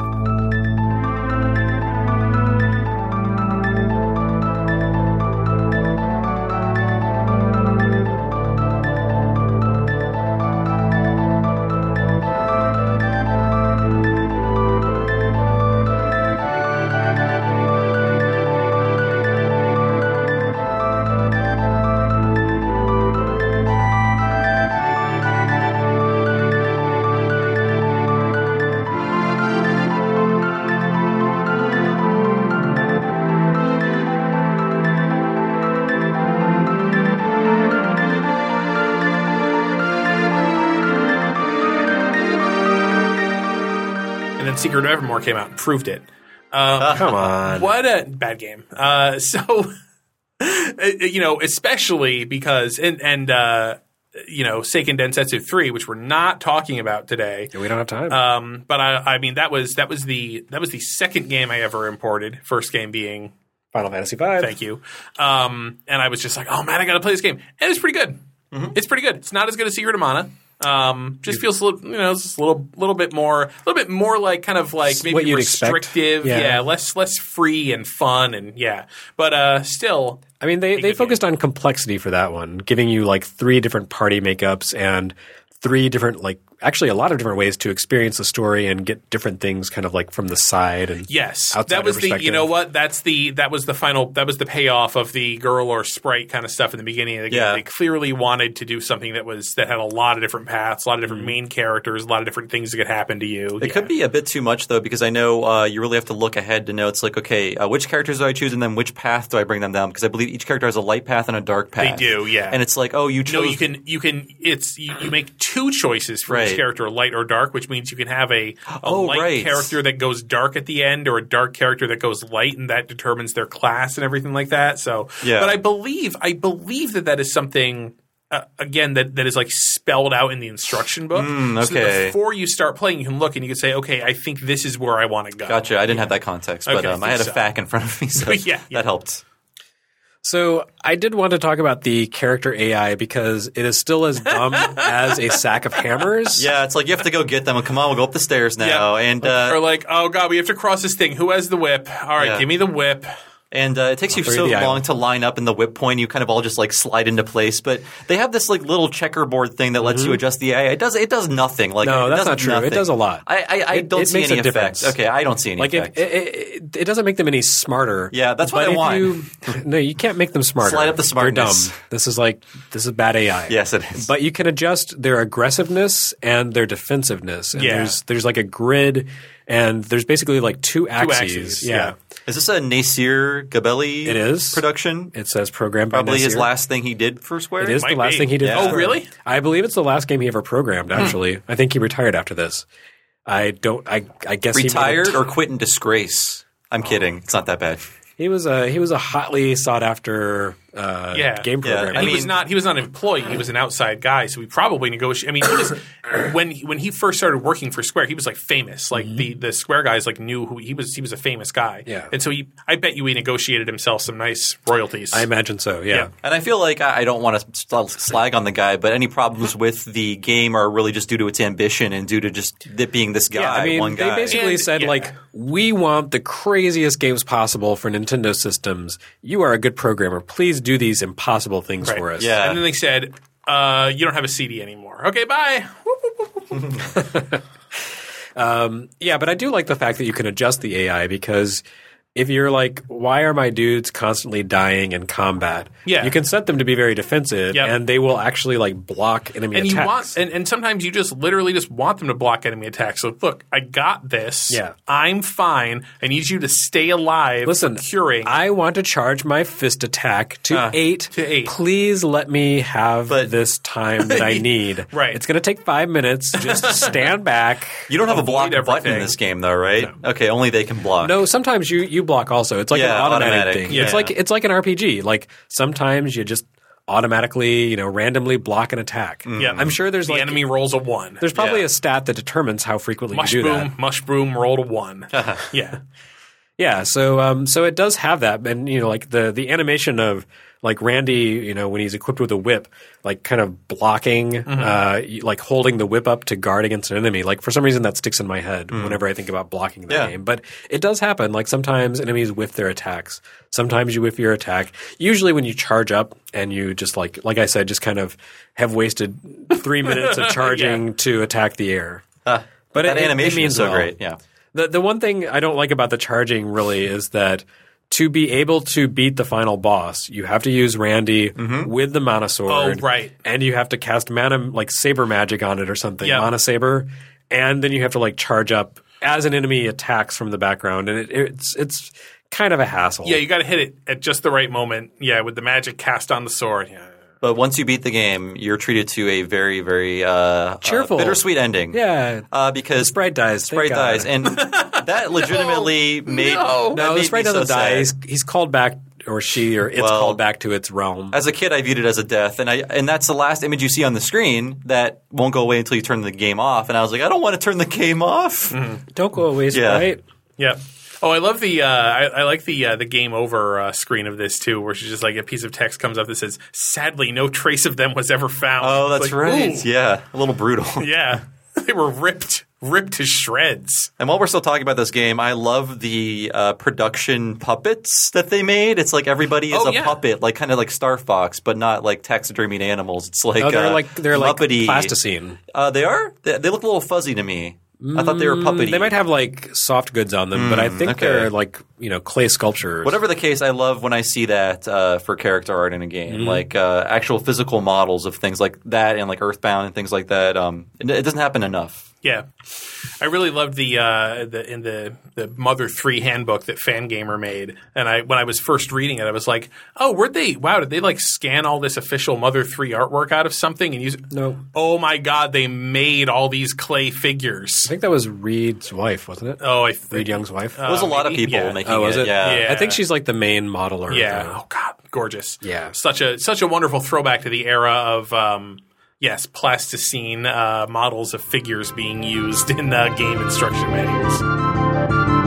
Secret of Evermore came out and proved it. Come on. What a bad game. Especially because Seiken Densetsu 3, which we're not talking about today. We don't have time. But I mean that was the second game I ever imported. First game being Final Fantasy V. Thank you. And I was just like, oh man, I got to play this game. And it's pretty good. Mm-hmm. It's pretty good. It's not as good as Secret of Mana. Just feels a little, just a little bit more like kind of like maybe what you'd restrictive, expect. less free and fun, and but still. I mean, they focused on complexity for that one, giving you like 3 different party makeups and 3 different actually a lot of different ways to experience the story and get different things kind of like from the side and that was the that was the payoff of the girl or sprite kind of stuff in the beginning of the game. They clearly wanted to do something that had a lot of different paths, a lot of different main characters, a lot of different things that could happen to you. It could be a bit too much though, because I know you really have to look ahead to know it's like, okay, which characters do I choose and then which path do I bring them down? Because I believe each character has a light path and a dark path. They do, yeah. And it's like, oh, you chose. No, you make 2 choices for each character, light or dark, which means you can have a light character that goes dark at the end, or a dark character that goes light, and that determines their class and everything like that. So, but I believe that is something again that is like spelled out in the instruction book. So that before you start playing, you can look and you can say, okay, I think this is where I want to go. Gotcha. I didn't have that context, but I had a FAQ in front of me, so that helped. So I did want to talk about the character AI because it is still as dumb as a sack of hammers. Yeah, it's like you have to go get them. Come on, we'll go up the stairs now. And or like, oh god, we have to cross this thing. Who has the whip? All right, give me the whip. And it takes you so long to line up in the whip point. You kind of all just like slide into place. But they have this like little checkerboard thing that lets you adjust the AI. It does nothing. Like, no, that's not true. Nothing. It does a lot. I don't see any effects. Okay, I don't see any effects. It doesn't make them any smarter. Yeah, that's what I want. No, you can't make them smarter. Slide up the smartness. You're dumb. This is bad AI. Yes, it is. But you can adjust their aggressiveness and their defensiveness. And there's like a grid, and there's basically like 2 axes. Yeah. Is this a Nasir Gabelli production? It says programmed by Nasir. Probably his last thing he did for Square? It is the last thing he did for Square. Oh, really? I believe it's the last game he ever programmed, actually. I think he retired after this. I guess retired or quit in disgrace? I'm kidding. It's not that bad. He was a hotly sought after game programmer. And he was not an employee. He was an outside guy, so he probably negotiated. I mean, he was when he first started working for Square, he was like famous. Like the Square guys like knew who he was. He was a famous guy. Yeah. And so I bet you he negotiated himself some nice royalties. I imagine so. Yeah. And I feel like I don't want to slag on the guy, but any problems with the game are really just due to its ambition and due to just it being this guy. Yeah, I mean, one guy. They basically said like, we want the craziest games possible for Nintendo systems. You are a good programmer. Please do these impossible things for us. Yeah. And then they said, you don't have a CD anymore. Okay, bye. But I do like the fact that you can adjust the AI because if you're like, why are my dudes constantly dying in combat? Yeah. You can set them to be very defensive, and they will actually like block enemy attacks. And sometimes you just literally just want them to block enemy attacks. So look, I got this. Yeah. I'm fine. I need you to stay alive. Listen, for curing. I want to charge my fist attack to 8. To 8. Please let me have this time that I need. Right. It's going to take 5 minutes. Just stand back. You don't have a block button in this game, though, right? No. Okay, only they can block. No, sometimes you block also. It's like an automatic thing. Yeah. It's like an RPG. Like sometimes you just automatically, randomly block an attack. Yeah. I'm sure there's the enemy rolls a 1. There's probably a stat that determines how frequently you do that. Mushroom rolled a 1. Yeah. Yeah, so it does have that, and like the animation of like Randy, when he's equipped with a whip, like kind of blocking, like holding the whip up to guard against an enemy. Like for some reason that sticks in my head whenever I think about blocking the game. But it does happen. Like sometimes enemies whiff their attacks. Sometimes you whiff your attack. Usually when you charge up and you just like I said, just kind of have wasted 3 minutes of charging to attack the air. But that animation is so great. Yeah. The one thing I don't like about the charging really is that to be able to beat the final boss, you have to use Randy with the Mana Sword. Oh, right. And you have to cast Mana, like Saber Magic on it or something, Mana Saber. And then you have to like charge up as an enemy attacks from the background. And it's kind of a hassle. Yeah, you got to hit it at just the right moment. Yeah, with the magic cast on the sword. Yeah. But once you beat the game, you're treated to a very, very cheerful, bittersweet ending. Yeah, because Sprite dies. Sprite dies, and that legitimately made the Sprite doesn't die. Sad. He's called back, or she, or it's called back to its realm. As a kid, I viewed it as a death, and that's the last image you see on the screen that won't go away until you turn the game off. And I was like, I don't want to turn the game off. Don't go away, Sprite. Yeah. Oh, I love the I like the game over screen of this too, where she's just like a piece of text comes up that says, "Sadly, no trace of them was ever found." Oh, that's like, right. Ooh. Yeah, a little brutal. Yeah, they were ripped to shreds. And while we're still talking about this game, I love the production puppets that they made. It's like everybody is a puppet, like kind of like Star Fox, but not like taxidermied animals. It's like they're Muppety. like plasticine. They are. They look a little fuzzy to me. I thought they were puppety. They might have like soft goods on them, but I think they're like clay sculptures. Whatever the case, I love when I see that for character art in a game, like actual physical models of things like that, and like Earthbound and things like that. It doesn't happen enough. Yeah, I really loved the Mother 3 handbook that Fangamer made, and when I was first reading it, I was like, oh, did they like scan all this official Mother 3 artwork out of something and use it? No. Oh my God, they made all these clay figures. I think that was Reed's wife, wasn't it? Oh, Reed Young's wife. There was a lot of people making was it? Yeah. I think she's like the main modeler. Yeah. Oh God, gorgeous. Yeah. Such a wonderful throwback to the era of yes, plasticine models of figures being used in game instruction manuals.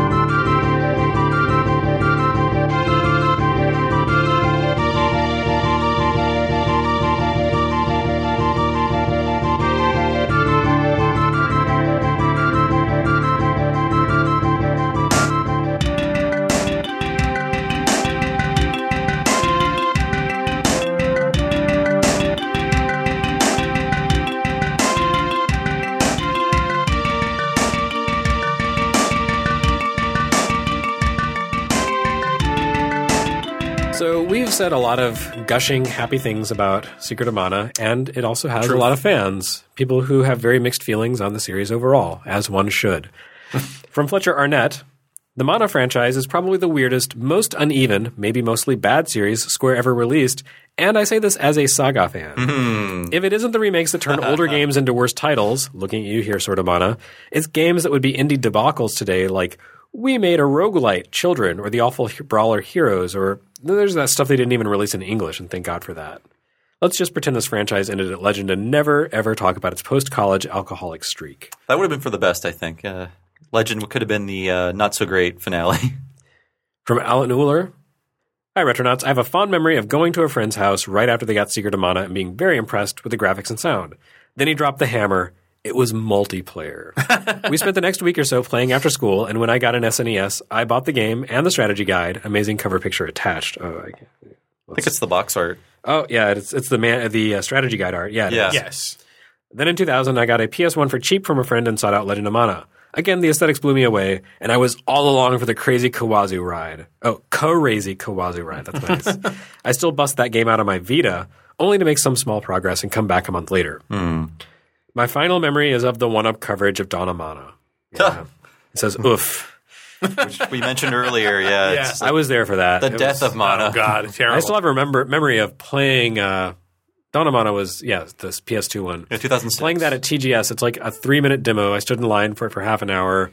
So we've said a lot of gushing, happy things about Secret of Mana, and it also has a lot of fans, people who have very mixed feelings on the series overall, as one should. From Fletcher Arnett, the Mana franchise is probably the weirdest, most uneven, maybe mostly bad series Square ever released, and I say this as a Saga fan. Mm-hmm. If it isn't the remakes that turn older games into worse titles, looking at you here, Sort of Mana, it's games that would be indie debacles today like We Made a Roguelite, Children, or The Awful Brawler Heroes, or there's that stuff they didn't even release in English, and thank God for that. Let's just pretend this franchise ended at Legend and never, ever talk about its post-college alcoholic streak. That would have been for the best, I think. Legend could have been the not-so-great finale. From Alan Uller. Hi, Retronauts. I have a fond memory of going to a friend's house right after they got Secret of Mana and being very impressed with the graphics and sound. Then he dropped the hammer. It was multiplayer. We spent the next week or so playing after school, and when I got an SNES, I bought the game and the strategy guide. Amazing cover picture attached. I think it's the box art. Oh, yeah, it's the strategy guide art. Yeah, Yes. Then in 2000, I got a PS1 for cheap from a friend and sought out Legend of Mana. Again, the aesthetics blew me away, and I was all along for the crazy Kawazu ride. Oh, crazy Kawazu ride. That's nice. I still bust that game out on my Vita, only to make some small progress and come back a month later. My final memory is of the one-up coverage of Dawn of Mana. Yeah. It says, oof. Which we mentioned earlier, yeah. Yeah. I was there for that. The death of Mana. Oh God, terrible. I still have a memory of playing Dawn of Mana was, this PS2 one. Yeah, 2006. Playing that at TGS, it's like a 3-minute demo. I stood in line for it for half an hour,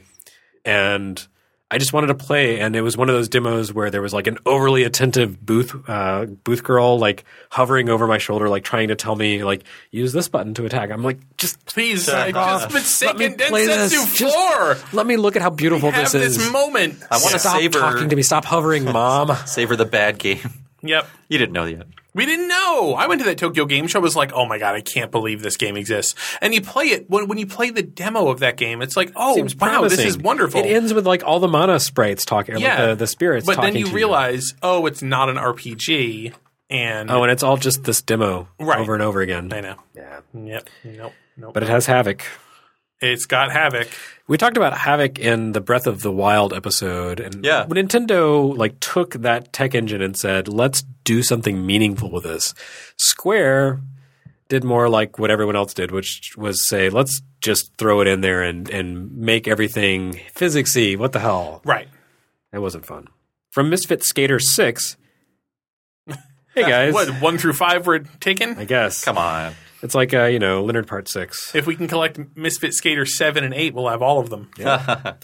and I just wanted to play, and it was one of those demos where there was like an overly attentive booth girl like hovering over my shoulder, like trying to tell me like use this button to attack. I'm like, just please, let me Seiken play this. Densetsu 4. Let me look at how beautiful this is. This moment. I want to Stop savor talking to me. Stop hovering, Mom. savor the bad game. Yep. You didn't know yet. We didn't know. I went to that Tokyo Game Show. I was like, oh my God, I can't believe this game exists. And you play it, when you play the demo of that game, it's like, oh, Seems wow, promising. this is wonderful. It ends with like all the Mana sprites talking, like the spirits but talking then you to realize, oh, it's not an RPG. And and it's all just this demo over and over again. I know. Yeah. Yep. Nope. But it has Havoc. It's got Havoc. We talked about Havoc in the Breath of the Wild episode, and when Nintendo like took that tech engine and said, "Let's do something meaningful with this," Square did more like what everyone else did, which was say, "Let's just throw it in there and make everything physicsy." What the hell? Right. That wasn't fun. From Misfit Skater 6. Hey guys, what 1 through 5 were taken? I guess. Come on. It's like Leonard Part 6. If we can collect Misfit Skater 7 and 8, we'll have all of them. Yeah.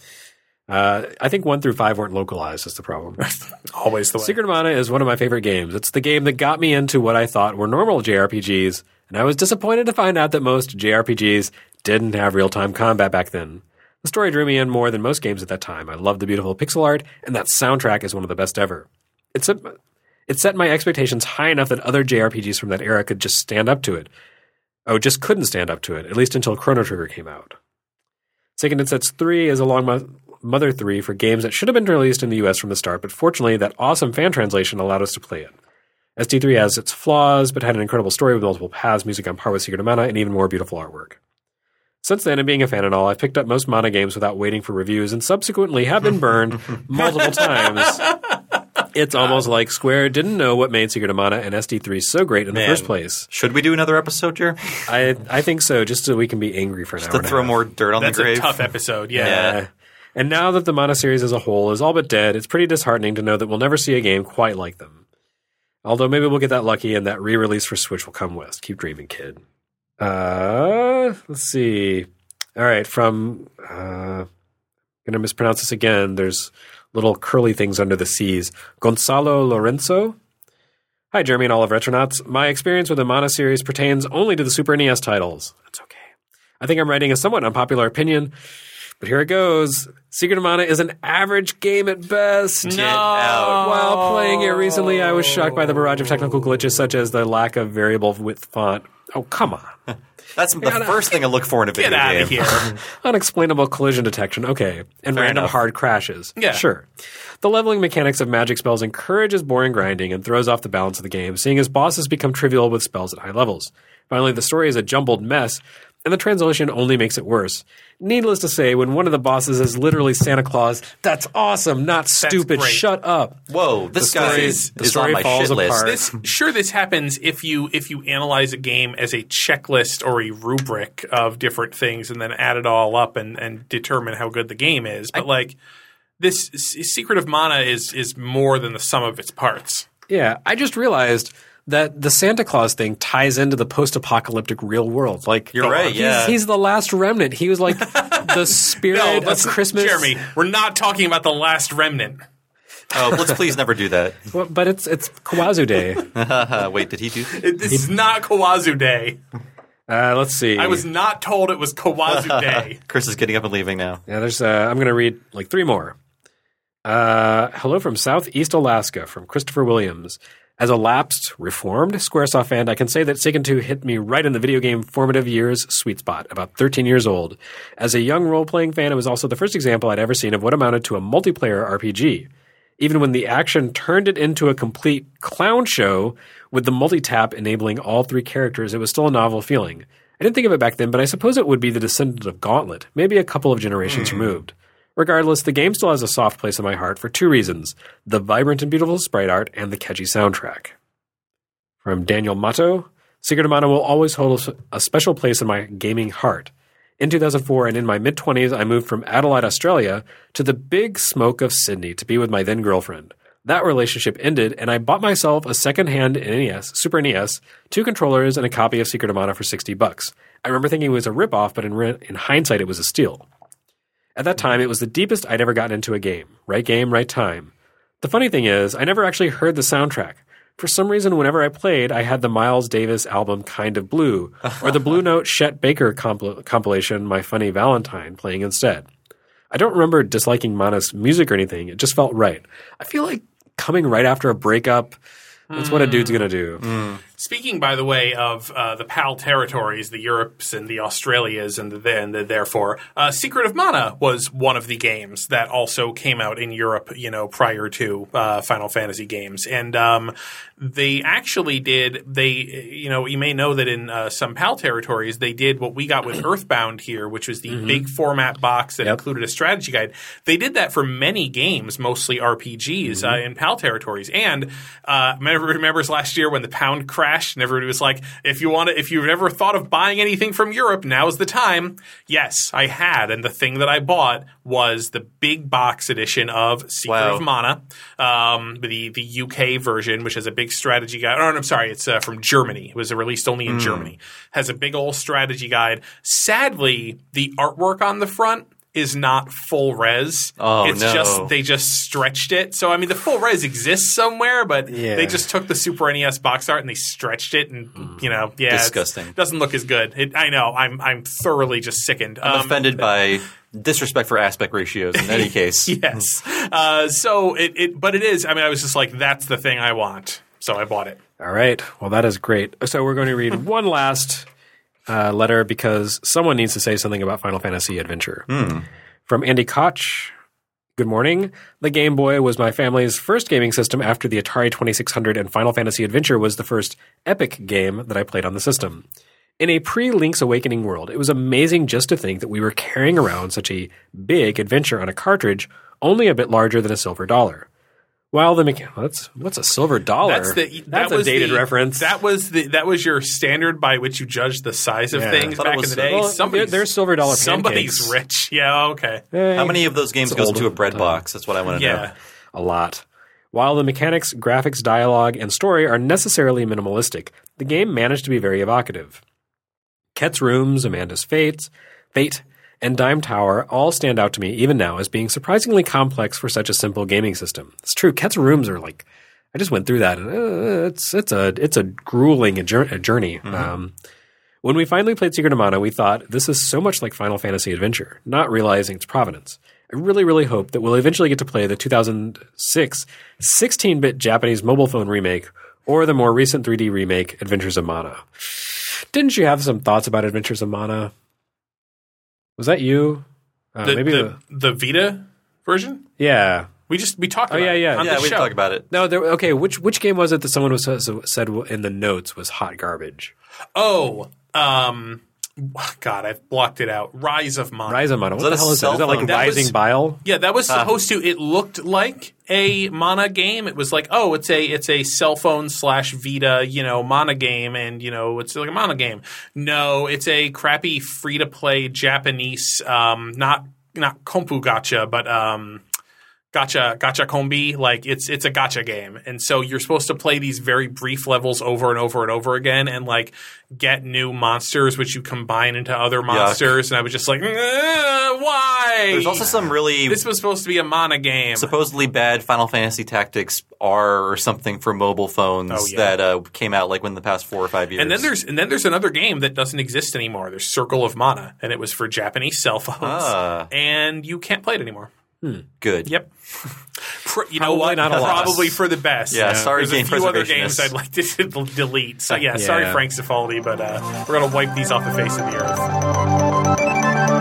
I think 1 through 5 weren't localized. That's the problem. Always the way. Secret of Mana is one of my favorite games. It's the game that got me into what I thought were normal JRPGs, and I was disappointed to find out that most JRPGs didn't have real-time combat back then. The story drew me in more than most games at that time. I loved the beautiful pixel art, and that soundtrack is one of the best ever. It set my expectations high enough that other JRPGs from that era could just stand up to it. Oh, just couldn't stand up to it, at least until Chrono Trigger came out. Seiken Densetsu 3 is a long Mother 3 for games that should have been released in the US from the start, but fortunately that awesome fan translation allowed us to play it. SD3 has its flaws, but had an incredible story with multiple paths, music on par with Secret of Mana, and even more beautiful artwork. Since then, and being a fan and all, I've picked up most Mana games without waiting for reviews, and subsequently have been burned multiple times. It's almost like Square didn't know what made Secret of Mana and SD3 so great in the first place. Should we do another episode, Jer? I think so, just so we can be angry for an hour and a half. To throw more dirt on the grave. That's a tough episode, yeah. And now that the Mana series as a whole is all but dead, it's pretty disheartening to know that we'll never see a game quite like them. Although maybe we'll get that lucky and that re-release for Switch will come west. Keep dreaming, kid. Let's see. All right, from going to mispronounce this again. There's little curly things under the C's. Gonzalo Lorenzo. Hi, Jeremy and all of Retronauts. My experience with the Mana series pertains only to the Super NES titles. That's okay. I think I'm writing a somewhat unpopular opinion, but here it goes. Secret of Mana is an average game at best. Get out. While playing it recently, I was shocked by the barrage of technical glitches, such as the lack of variable width font. Oh, come on. That's the first thing I look for in a video game. Get out of here. Unexplainable collision detection. Okay. And Fair random enough. hard crashes. Yeah. Sure. The leveling mechanics of magic spells encourages boring grinding and throws off the balance of the game, seeing as bosses become trivial with spells at high levels. Finally, the story is a jumbled mess, and the translation only makes it worse. Needless to say, when one of the bosses is literally Santa Claus, that's awesome, not stupid. great. Shut up. Whoa, this guy is on my falls shit list. apart. This happens if you analyze a game as a checklist or a rubric of different things and then add it all up and determine how good the game is. But this Secret of Mana is more than the sum of its parts. Yeah, I just realized that the Santa Claus thing ties into the post-apocalyptic real world. Like, You're right, yeah. He's the last remnant. He was like the spirit of Christmas. Jeremy, we're not talking about the last remnant. Oh, let's please never do that. Well, but it's Kawazu Day. Wait, did he do that? This is not Kawazu Day. Let's see. I was not told it was Kawazu Day. Chris is getting up and leaving now. Yeah, there's. I'm going to read like 3 more. Hello from Southeast Alaska from Christopher Williams. As a lapsed, reformed Squaresoft fan, I can say that Seiken 2 hit me right in the video game formative years sweet spot, about 13 years old. As a young role-playing fan, it was also the first example I'd ever seen of what amounted to a multiplayer RPG. Even when the action turned it into a complete clown show, with the multi-tap enabling all 3 characters, it was still a novel feeling. I didn't think of it back then, but I suppose it would be the descendant of Gauntlet, maybe a couple of generations removed. Regardless, the game still has a soft place in my heart for 2 reasons: the vibrant and beautiful sprite art and the catchy soundtrack. From Daniel Matto, Secret of Mana will always hold a special place in my gaming heart. In 2004 and in my mid-20s, I moved from Adelaide, Australia, to the big smoke of Sydney to be with my then-girlfriend. That relationship ended, and I bought myself a second-hand NES, Super NES, 2 controllers, and a copy of Secret of Mana for $60. I remember thinking it was a rip-off, but in hindsight, it was a steal. At that time, it was the deepest I'd ever gotten into a game. Right game, right time. The funny thing is, I never actually heard the soundtrack. For some reason, whenever I played, I had the Miles Davis album Kind of Blue, or the Blue Note Chet Baker compilation My Funny Valentine playing instead. I don't remember disliking Mana's music or anything. It just felt right. I feel like coming right after a breakup, that's what a dude's going to do. Speaking, by the way, of the PAL territories, the Europes and the Australias and the therefore, Secret of Mana was one of the games that also came out in Europe, prior to Final Fantasy games. And they actually did, you may know that in some PAL territories, they did what we got with Earthbound here, which was the big format box that included a strategy guide. They did that for many games, mostly RPGs, in PAL territories. And remembers last year when the pound crashed and everybody was like, if you've ever thought of buying anything from Europe, now's the time. Yes, I had. And the thing that I bought was the big box edition of Secret of Mana, the UK version, which has a big strategy guide. Oh, no, I'm sorry. It's from Germany. It was released only in Germany. Has a big old strategy guide. Sadly, the artwork on the front is not full res. Oh, it's no. just they just stretched it. So I mean, the full res exists somewhere, but they just took the Super NES box art and they stretched it, and disgusting. It doesn't look as good. I know. I'm thoroughly just sickened. I'm offended by disrespect for aspect ratios in any case. Yes. But it is. I mean, I was just like, that's the thing I want, so I bought it. All right. Well, that is great. So we're going to read one last letter because someone needs to say something about Final Fantasy Adventure. From Andy Koch. Good morning. The Game Boy was my family's first gaming system after the Atari 2600, and Final Fantasy Adventure was the first epic game that I played on the system. In a pre-Link's Awakening world, it was amazing just to think that we were carrying around such a big adventure on a cartridge only a bit larger than a silver dollar. While what's a silver dollar? That's a dated reference. That was your standard by which you judged the size of things back in the day. Well, there's silver dollar pancakes. Somebody's rich. Yeah, okay. How many of those games goes into a bread box? That's what I want to know. A lot. While the mechanics, graphics, dialogue, and story are necessarily minimalistic, the game managed to be very evocative. Ket's Rooms, Amanda's Fate, and Dime Tower all stand out to me even now as being surprisingly complex for such a simple gaming system. It's true. Ket's Rooms are like, I just went through that, and it's a grueling journey. When we finally played Secret of Mana, we thought this is so much like Final Fantasy Adventure, not realizing its provenance. I really, really hope that we'll eventually get to play the 2006 16-bit Japanese mobile phone remake or the more recent 3D remake, Adventures of Mana. Didn't you have some thoughts about Adventures of Mana? Was that you? Maybe the Vita version? Yeah. We talked about it on the show. We talked about it. No, okay. Which game was it that someone said in the notes was hot garbage? Oh, God, I've blocked it out. Rise of Mana. Rise of Mana. What the hell is that? Is that like Rising Bile? Yeah, that was supposed to. It looked like a Mana game. It was like, oh, it's a cell phone / Vita, Mana game, and it's like a Mana game. No, it's a crappy free to play Japanese, not kompu gacha, but gacha kombi. Like it's a gacha game, and so you're supposed to play these very brief levels over and over and over again, and like get new monsters which you combine into other monsters. Yuck. And I was just like, why? There's also some really this was supposed to be a Mana game. Supposedly bad Final Fantasy Tactics R or something for mobile phones that came out like within the past 4 or 5 years. And then there's another game that doesn't exist anymore. There's Circle of Mana, and it was for Japanese cell phones, and you can't play it anymore. Good. Yep. You know what? Probably for the best. Yeah, sorry, There's a few other games I'd like to delete. So sorry, Frank Cifaldi, but we're going to wipe these off the face of the earth.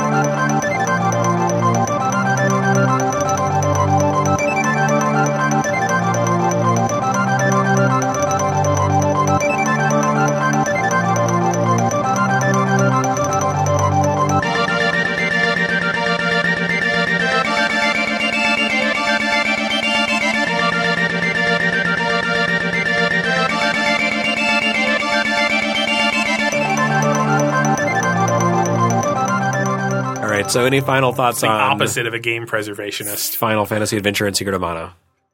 So any final thoughts on... the opposite of a game preservationist. Final Fantasy Adventure and Secret of Mana?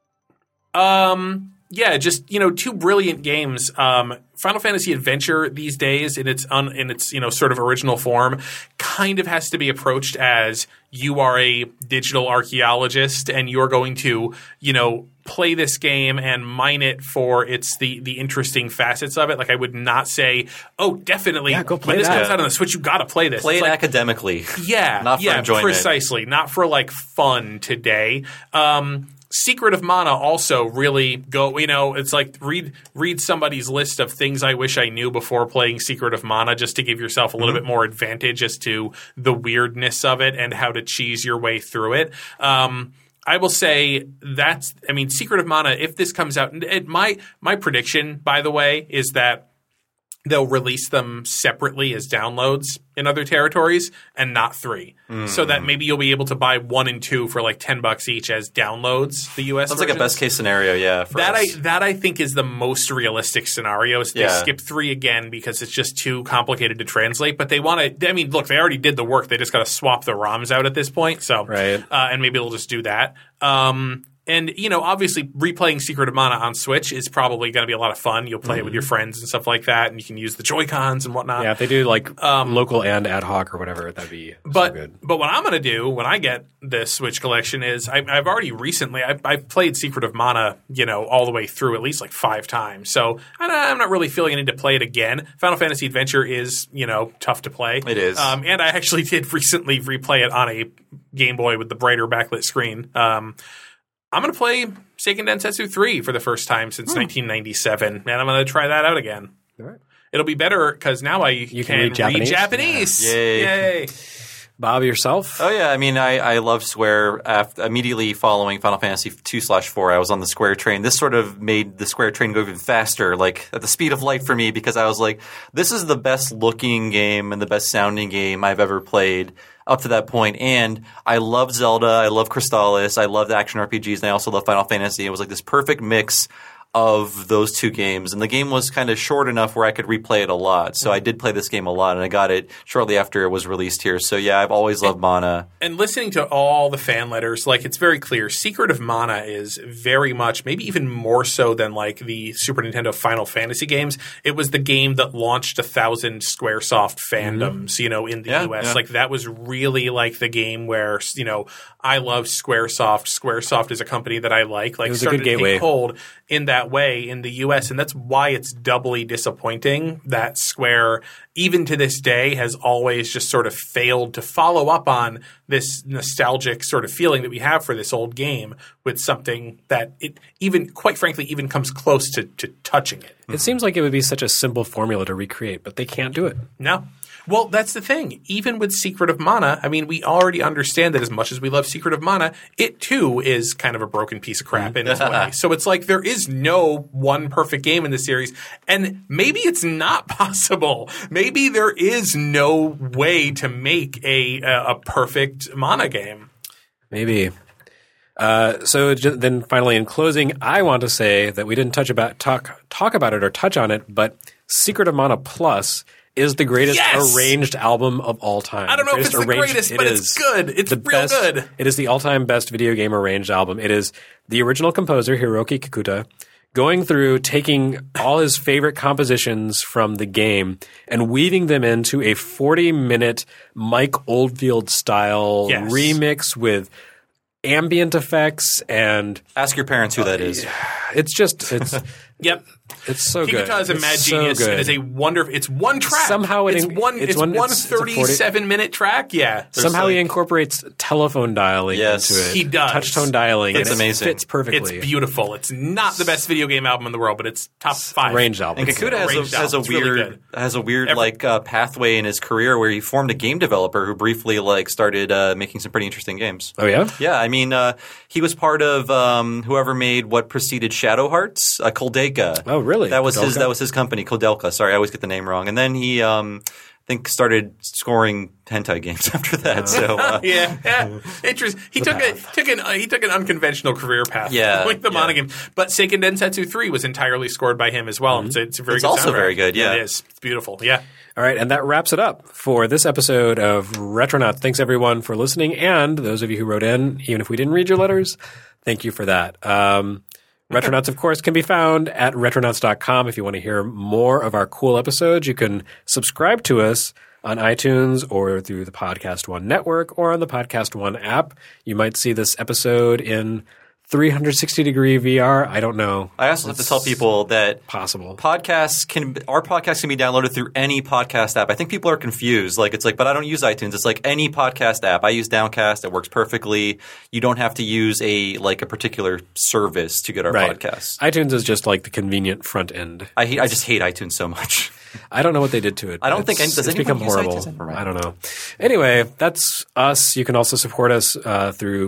Yeah, just, two brilliant games. Final Fantasy Adventure these days in its sort of original form kind of has to be approached as you are a digital archaeologist and you're going to, play this game and mine it for the interesting facets of it. Like I would not say, oh, definitely go play when this that. comes out on the Switch, you got to play this. Play it academically. Yeah. Not for enjoyment. Precisely. Not for like fun today. Secret of Mana also really it's like read somebody's list of things I wish I knew before playing Secret of Mana just to give yourself a little bit more advantage as to the weirdness of it and how to cheese your way through it. I will say Secret of Mana, if this comes out, my prediction, by the way, is that they'll release them separately as downloads in other territories and not 3. So that maybe you'll be able to buy 1 and 2 for like $10 each as downloads, the US Sounds versions. like a best case scenario, yeah. That I think is the most realistic scenario is they skip 3 again because it's just too complicated to translate. But they want to – look, they already did the work. They just got to swap the ROMs out at this point. So right. And maybe they'll just do that. And, obviously replaying Secret of Mana on Switch is probably going to be a lot of fun. You'll play it with your friends and stuff like that, and you can use the Joy-Cons and whatnot. Yeah, if they do local and ad hoc or whatever, that'd be so good. But what I'm going to do when I get this Switch collection is I've already recently I've played Secret of Mana, all the way through at least 5 times. So I'm not really feeling a need to play it again. Final Fantasy Adventure is, tough to play. It is. And I actually did recently replay it on a Game Boy with the brighter backlit screen. I'm going to play Seiken Densetsu 3 for the first time since 1997, and I'm going to try that out again. All right. It'll be better because now you can read Japanese. Yeah. Yay. Bob, yourself? Oh, yeah. I mean, I love Square. Immediately following Final Fantasy 2/4, I was on the Square train. This sort of made the Square train go even faster, at the speed of light for me, because I was like, this is the best looking game and the best sounding game I've ever played up to that point. And I love Zelda. I love Crystalis. I love the action RPGs. And I also love Final Fantasy. It was this perfect mix of those two games. And the game was kind of short enough where I could replay it a lot. So I did play this game a lot, and I got it shortly after it was released here. So yeah, I've always loved Mana. And listening to all the fan letters, it's very clear. Secret of Mana is very much, maybe even more so than the Super Nintendo Final Fantasy games. It was the game that launched 1,000 Squaresoft fandoms, in the US. Yeah. That was really the game where, I love Squaresoft. Squaresoft is a company that I like. It was started a good gateway. to take hold in that way in the US, and that's why it's doubly disappointing that Square, even to this day, has always just sort of failed to follow up on this nostalgic sort of feeling that we have for this old game with something that it even, quite frankly, even comes close to touching it. It seems like it would be such a simple formula to recreate, but they can't do it. No. Well, that's the thing. Even with Secret of Mana, I mean, we already understand that as much as we love Secret of Mana, it too is kind of a broken piece of crap in its way. So it's there is no one perfect game in the series, and maybe it's not possible. Maybe there is no way to make a perfect Mana game. Maybe. So then finally in closing, I want to say that we didn't talk about it or touch on it, but Secret of Mana Plus is the greatest arranged album of all time. I don't know if it's the greatest, but it's good. It's real good. It is the all-time best video game arranged album. It is the original composer, Hiroki Kikuta, going through, taking all his favorite compositions from the game and weaving them into a 40-minute Mike Oldfield-style remix with ambient effects and... Ask your parents who that is. It's Yep. It's so good. Kikuta is a mad genius. It is a wonderful. It's one track. Somehow it's one 37-minute track. Yeah. Somehow he incorporates telephone dialing into it. He does. Touch tone dialing. It's amazing. It fits perfectly. It's beautiful. It's not the best video game album in the world, but it's top 5 arranged album. And Kikuta has a weird pathway in his career where he formed a game developer who briefly started making some pretty interesting games. Oh yeah. Yeah. I mean, he was part of whoever made what preceded Shadow Hearts, Kodelka. Oh really? That was his company, Kodelka. Sorry, I always get the name wrong. And then he, I think, started scoring hentai games after that. So yeah. Interesting. He took an unconventional career path. Yeah, like the Mana game. But Seiken Densetsu 3 was entirely scored by him as well. Mm-hmm. It's a very it's good also soundtrack. very good. Yeah, it is. It's beautiful. Yeah. All right, and that wraps it up for this episode of Retronauts. Thanks everyone for listening, and those of you who wrote in, even if we didn't read your letters, thank you for that. Retronauts, of course, can be found at retronauts.com. If you want to hear more of our cool episodes, you can subscribe to us on iTunes or through the Podcast One network or on the Podcast One app. You might see this episode in 360-degree VR. I don't know. I also have to tell people that possible our podcast can be downloaded through any podcast app. I think people are confused. But I don't use iTunes. It's like any podcast app. I use Downcast. It works perfectly. You don't have to use a particular service to get our podcasts. iTunes is just like the convenient front end. I just hate iTunes so much. I don't know what they did to it. I don't think it's become horrible. I don't know. Anyway, that's us. You can also support us through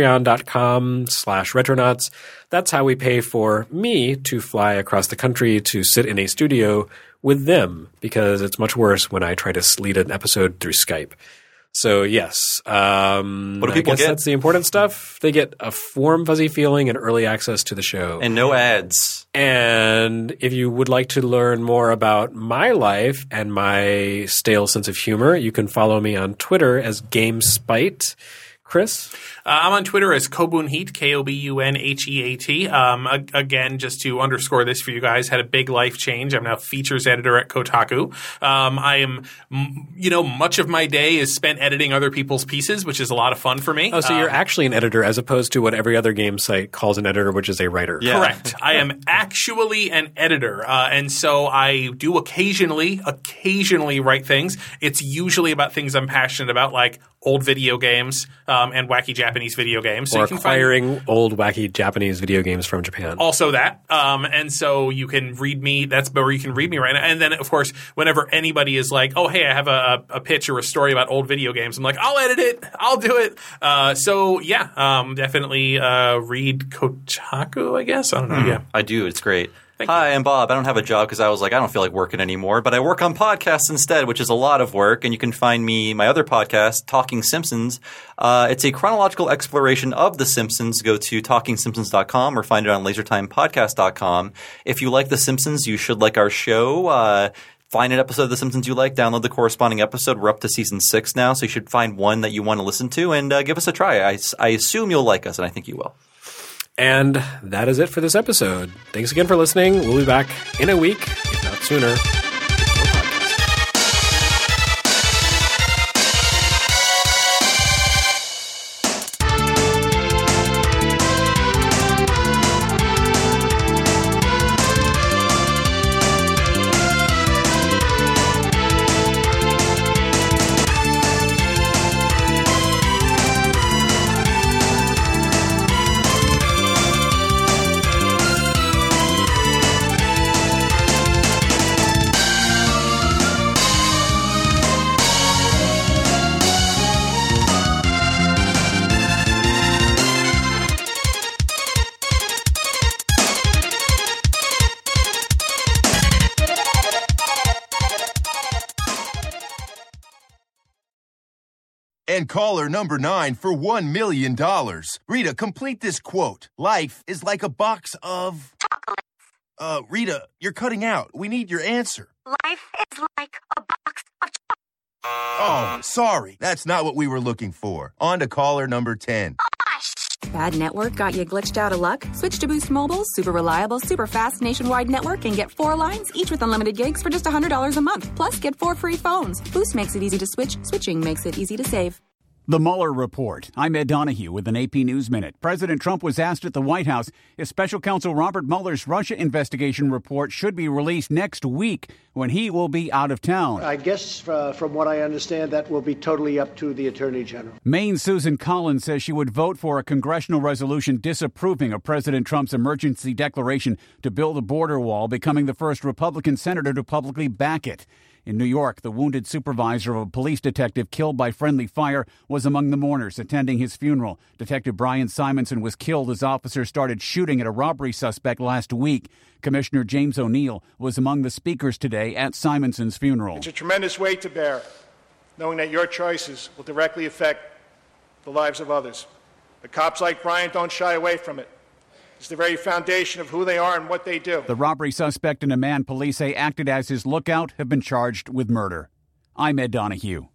patreon.com/retronauts. That's how we pay for me to fly across the country to sit in a studio with them, because it's much worse when I try to lead an episode through Skype. So yes, what do people get? That's the important stuff. They get a warm, fuzzy feeling and early access to the show. And no ads. And if you would like to learn more about my life and my stale sense of humor, you can follow me on Twitter as GameSpite. Chris? I'm on Twitter as Kobunheat, Kobunheat. Again, just to underscore this for you guys, had a big life change. I'm now features editor at Kotaku. I am, much of my day is spent editing other people's pieces, which is a lot of fun for me. Oh, so you're actually an editor as opposed to what every other game site calls an editor, which is a writer. Yeah. Correct. I am actually an editor. And so I do occasionally write things. It's usually about things I'm passionate about, like old video games and wacky Japanese video games. So or you can acquiring old wacky Japanese video games from Japan. Also that. And so you can read me. That's where you can read me right now. And then, of course, whenever anybody is like, oh, hey, I have a pitch or a story about old video games, I'm like, I'll edit it. I'll do it. Definitely read Kotaku, I guess. I don't know. Yeah, I do. It's great. Hi, I'm Bob. I don't have a job because I was like, I don't feel like working anymore, but I work on podcasts instead, which is a lot of work. And you can find my other podcast, Talking Simpsons. It's a chronological exploration of The Simpsons. Go to TalkingSimpsons.com or find it on LaserTimePodcast.com. If you like The Simpsons, you should like our show. Find an episode of The Simpsons you like, download the corresponding episode. We're up to season 6 now, so you should find one that you want to listen to and give us a try. I assume you'll like us, and I think you will. And that is it for this episode. Thanks again for listening. We'll be back in a week, if not sooner. And caller number 9 for $1 million. Rita, complete this quote. Life is like a box of... Chocolates. Rita, you're cutting out. We need your answer. Life is like a box of chocolates. Oh, sorry. That's not what we were looking for. On to caller number 10. Bad network got you glitched out of luck? Switch to Boost Mobile's super reliable, super fast nationwide network and get 4 lines, each with unlimited gigs for just $100 a month. Plus, get 4 free phones. Boost makes it easy to switch. Switching makes it easy to save. The Mueller Report. I'm Ed Donahue with an AP News Minute. President Trump was asked at the White House if Special Counsel Robert Mueller's Russia investigation report should be released next week when he will be out of town. I guess from what I understand, that will be totally up to the Attorney General. Maine's Susan Collins says she would vote for a congressional resolution disapproving of President Trump's emergency declaration to build a border wall, becoming the first Republican senator to publicly back it. In New York, the wounded supervisor of a police detective killed by friendly fire was among the mourners attending his funeral. Detective Brian Simonson was killed as officers started shooting at a robbery suspect last week. Commissioner James O'Neill was among the speakers today at Simonson's funeral. It's a tremendous weight to bear, knowing that your choices will directly affect the lives of others. But cops like Brian don't shy away from it. It's the very foundation of who they are and what they do. The robbery suspect and a man police say acted as his lookout have been charged with murder. I'm Ed Donahue.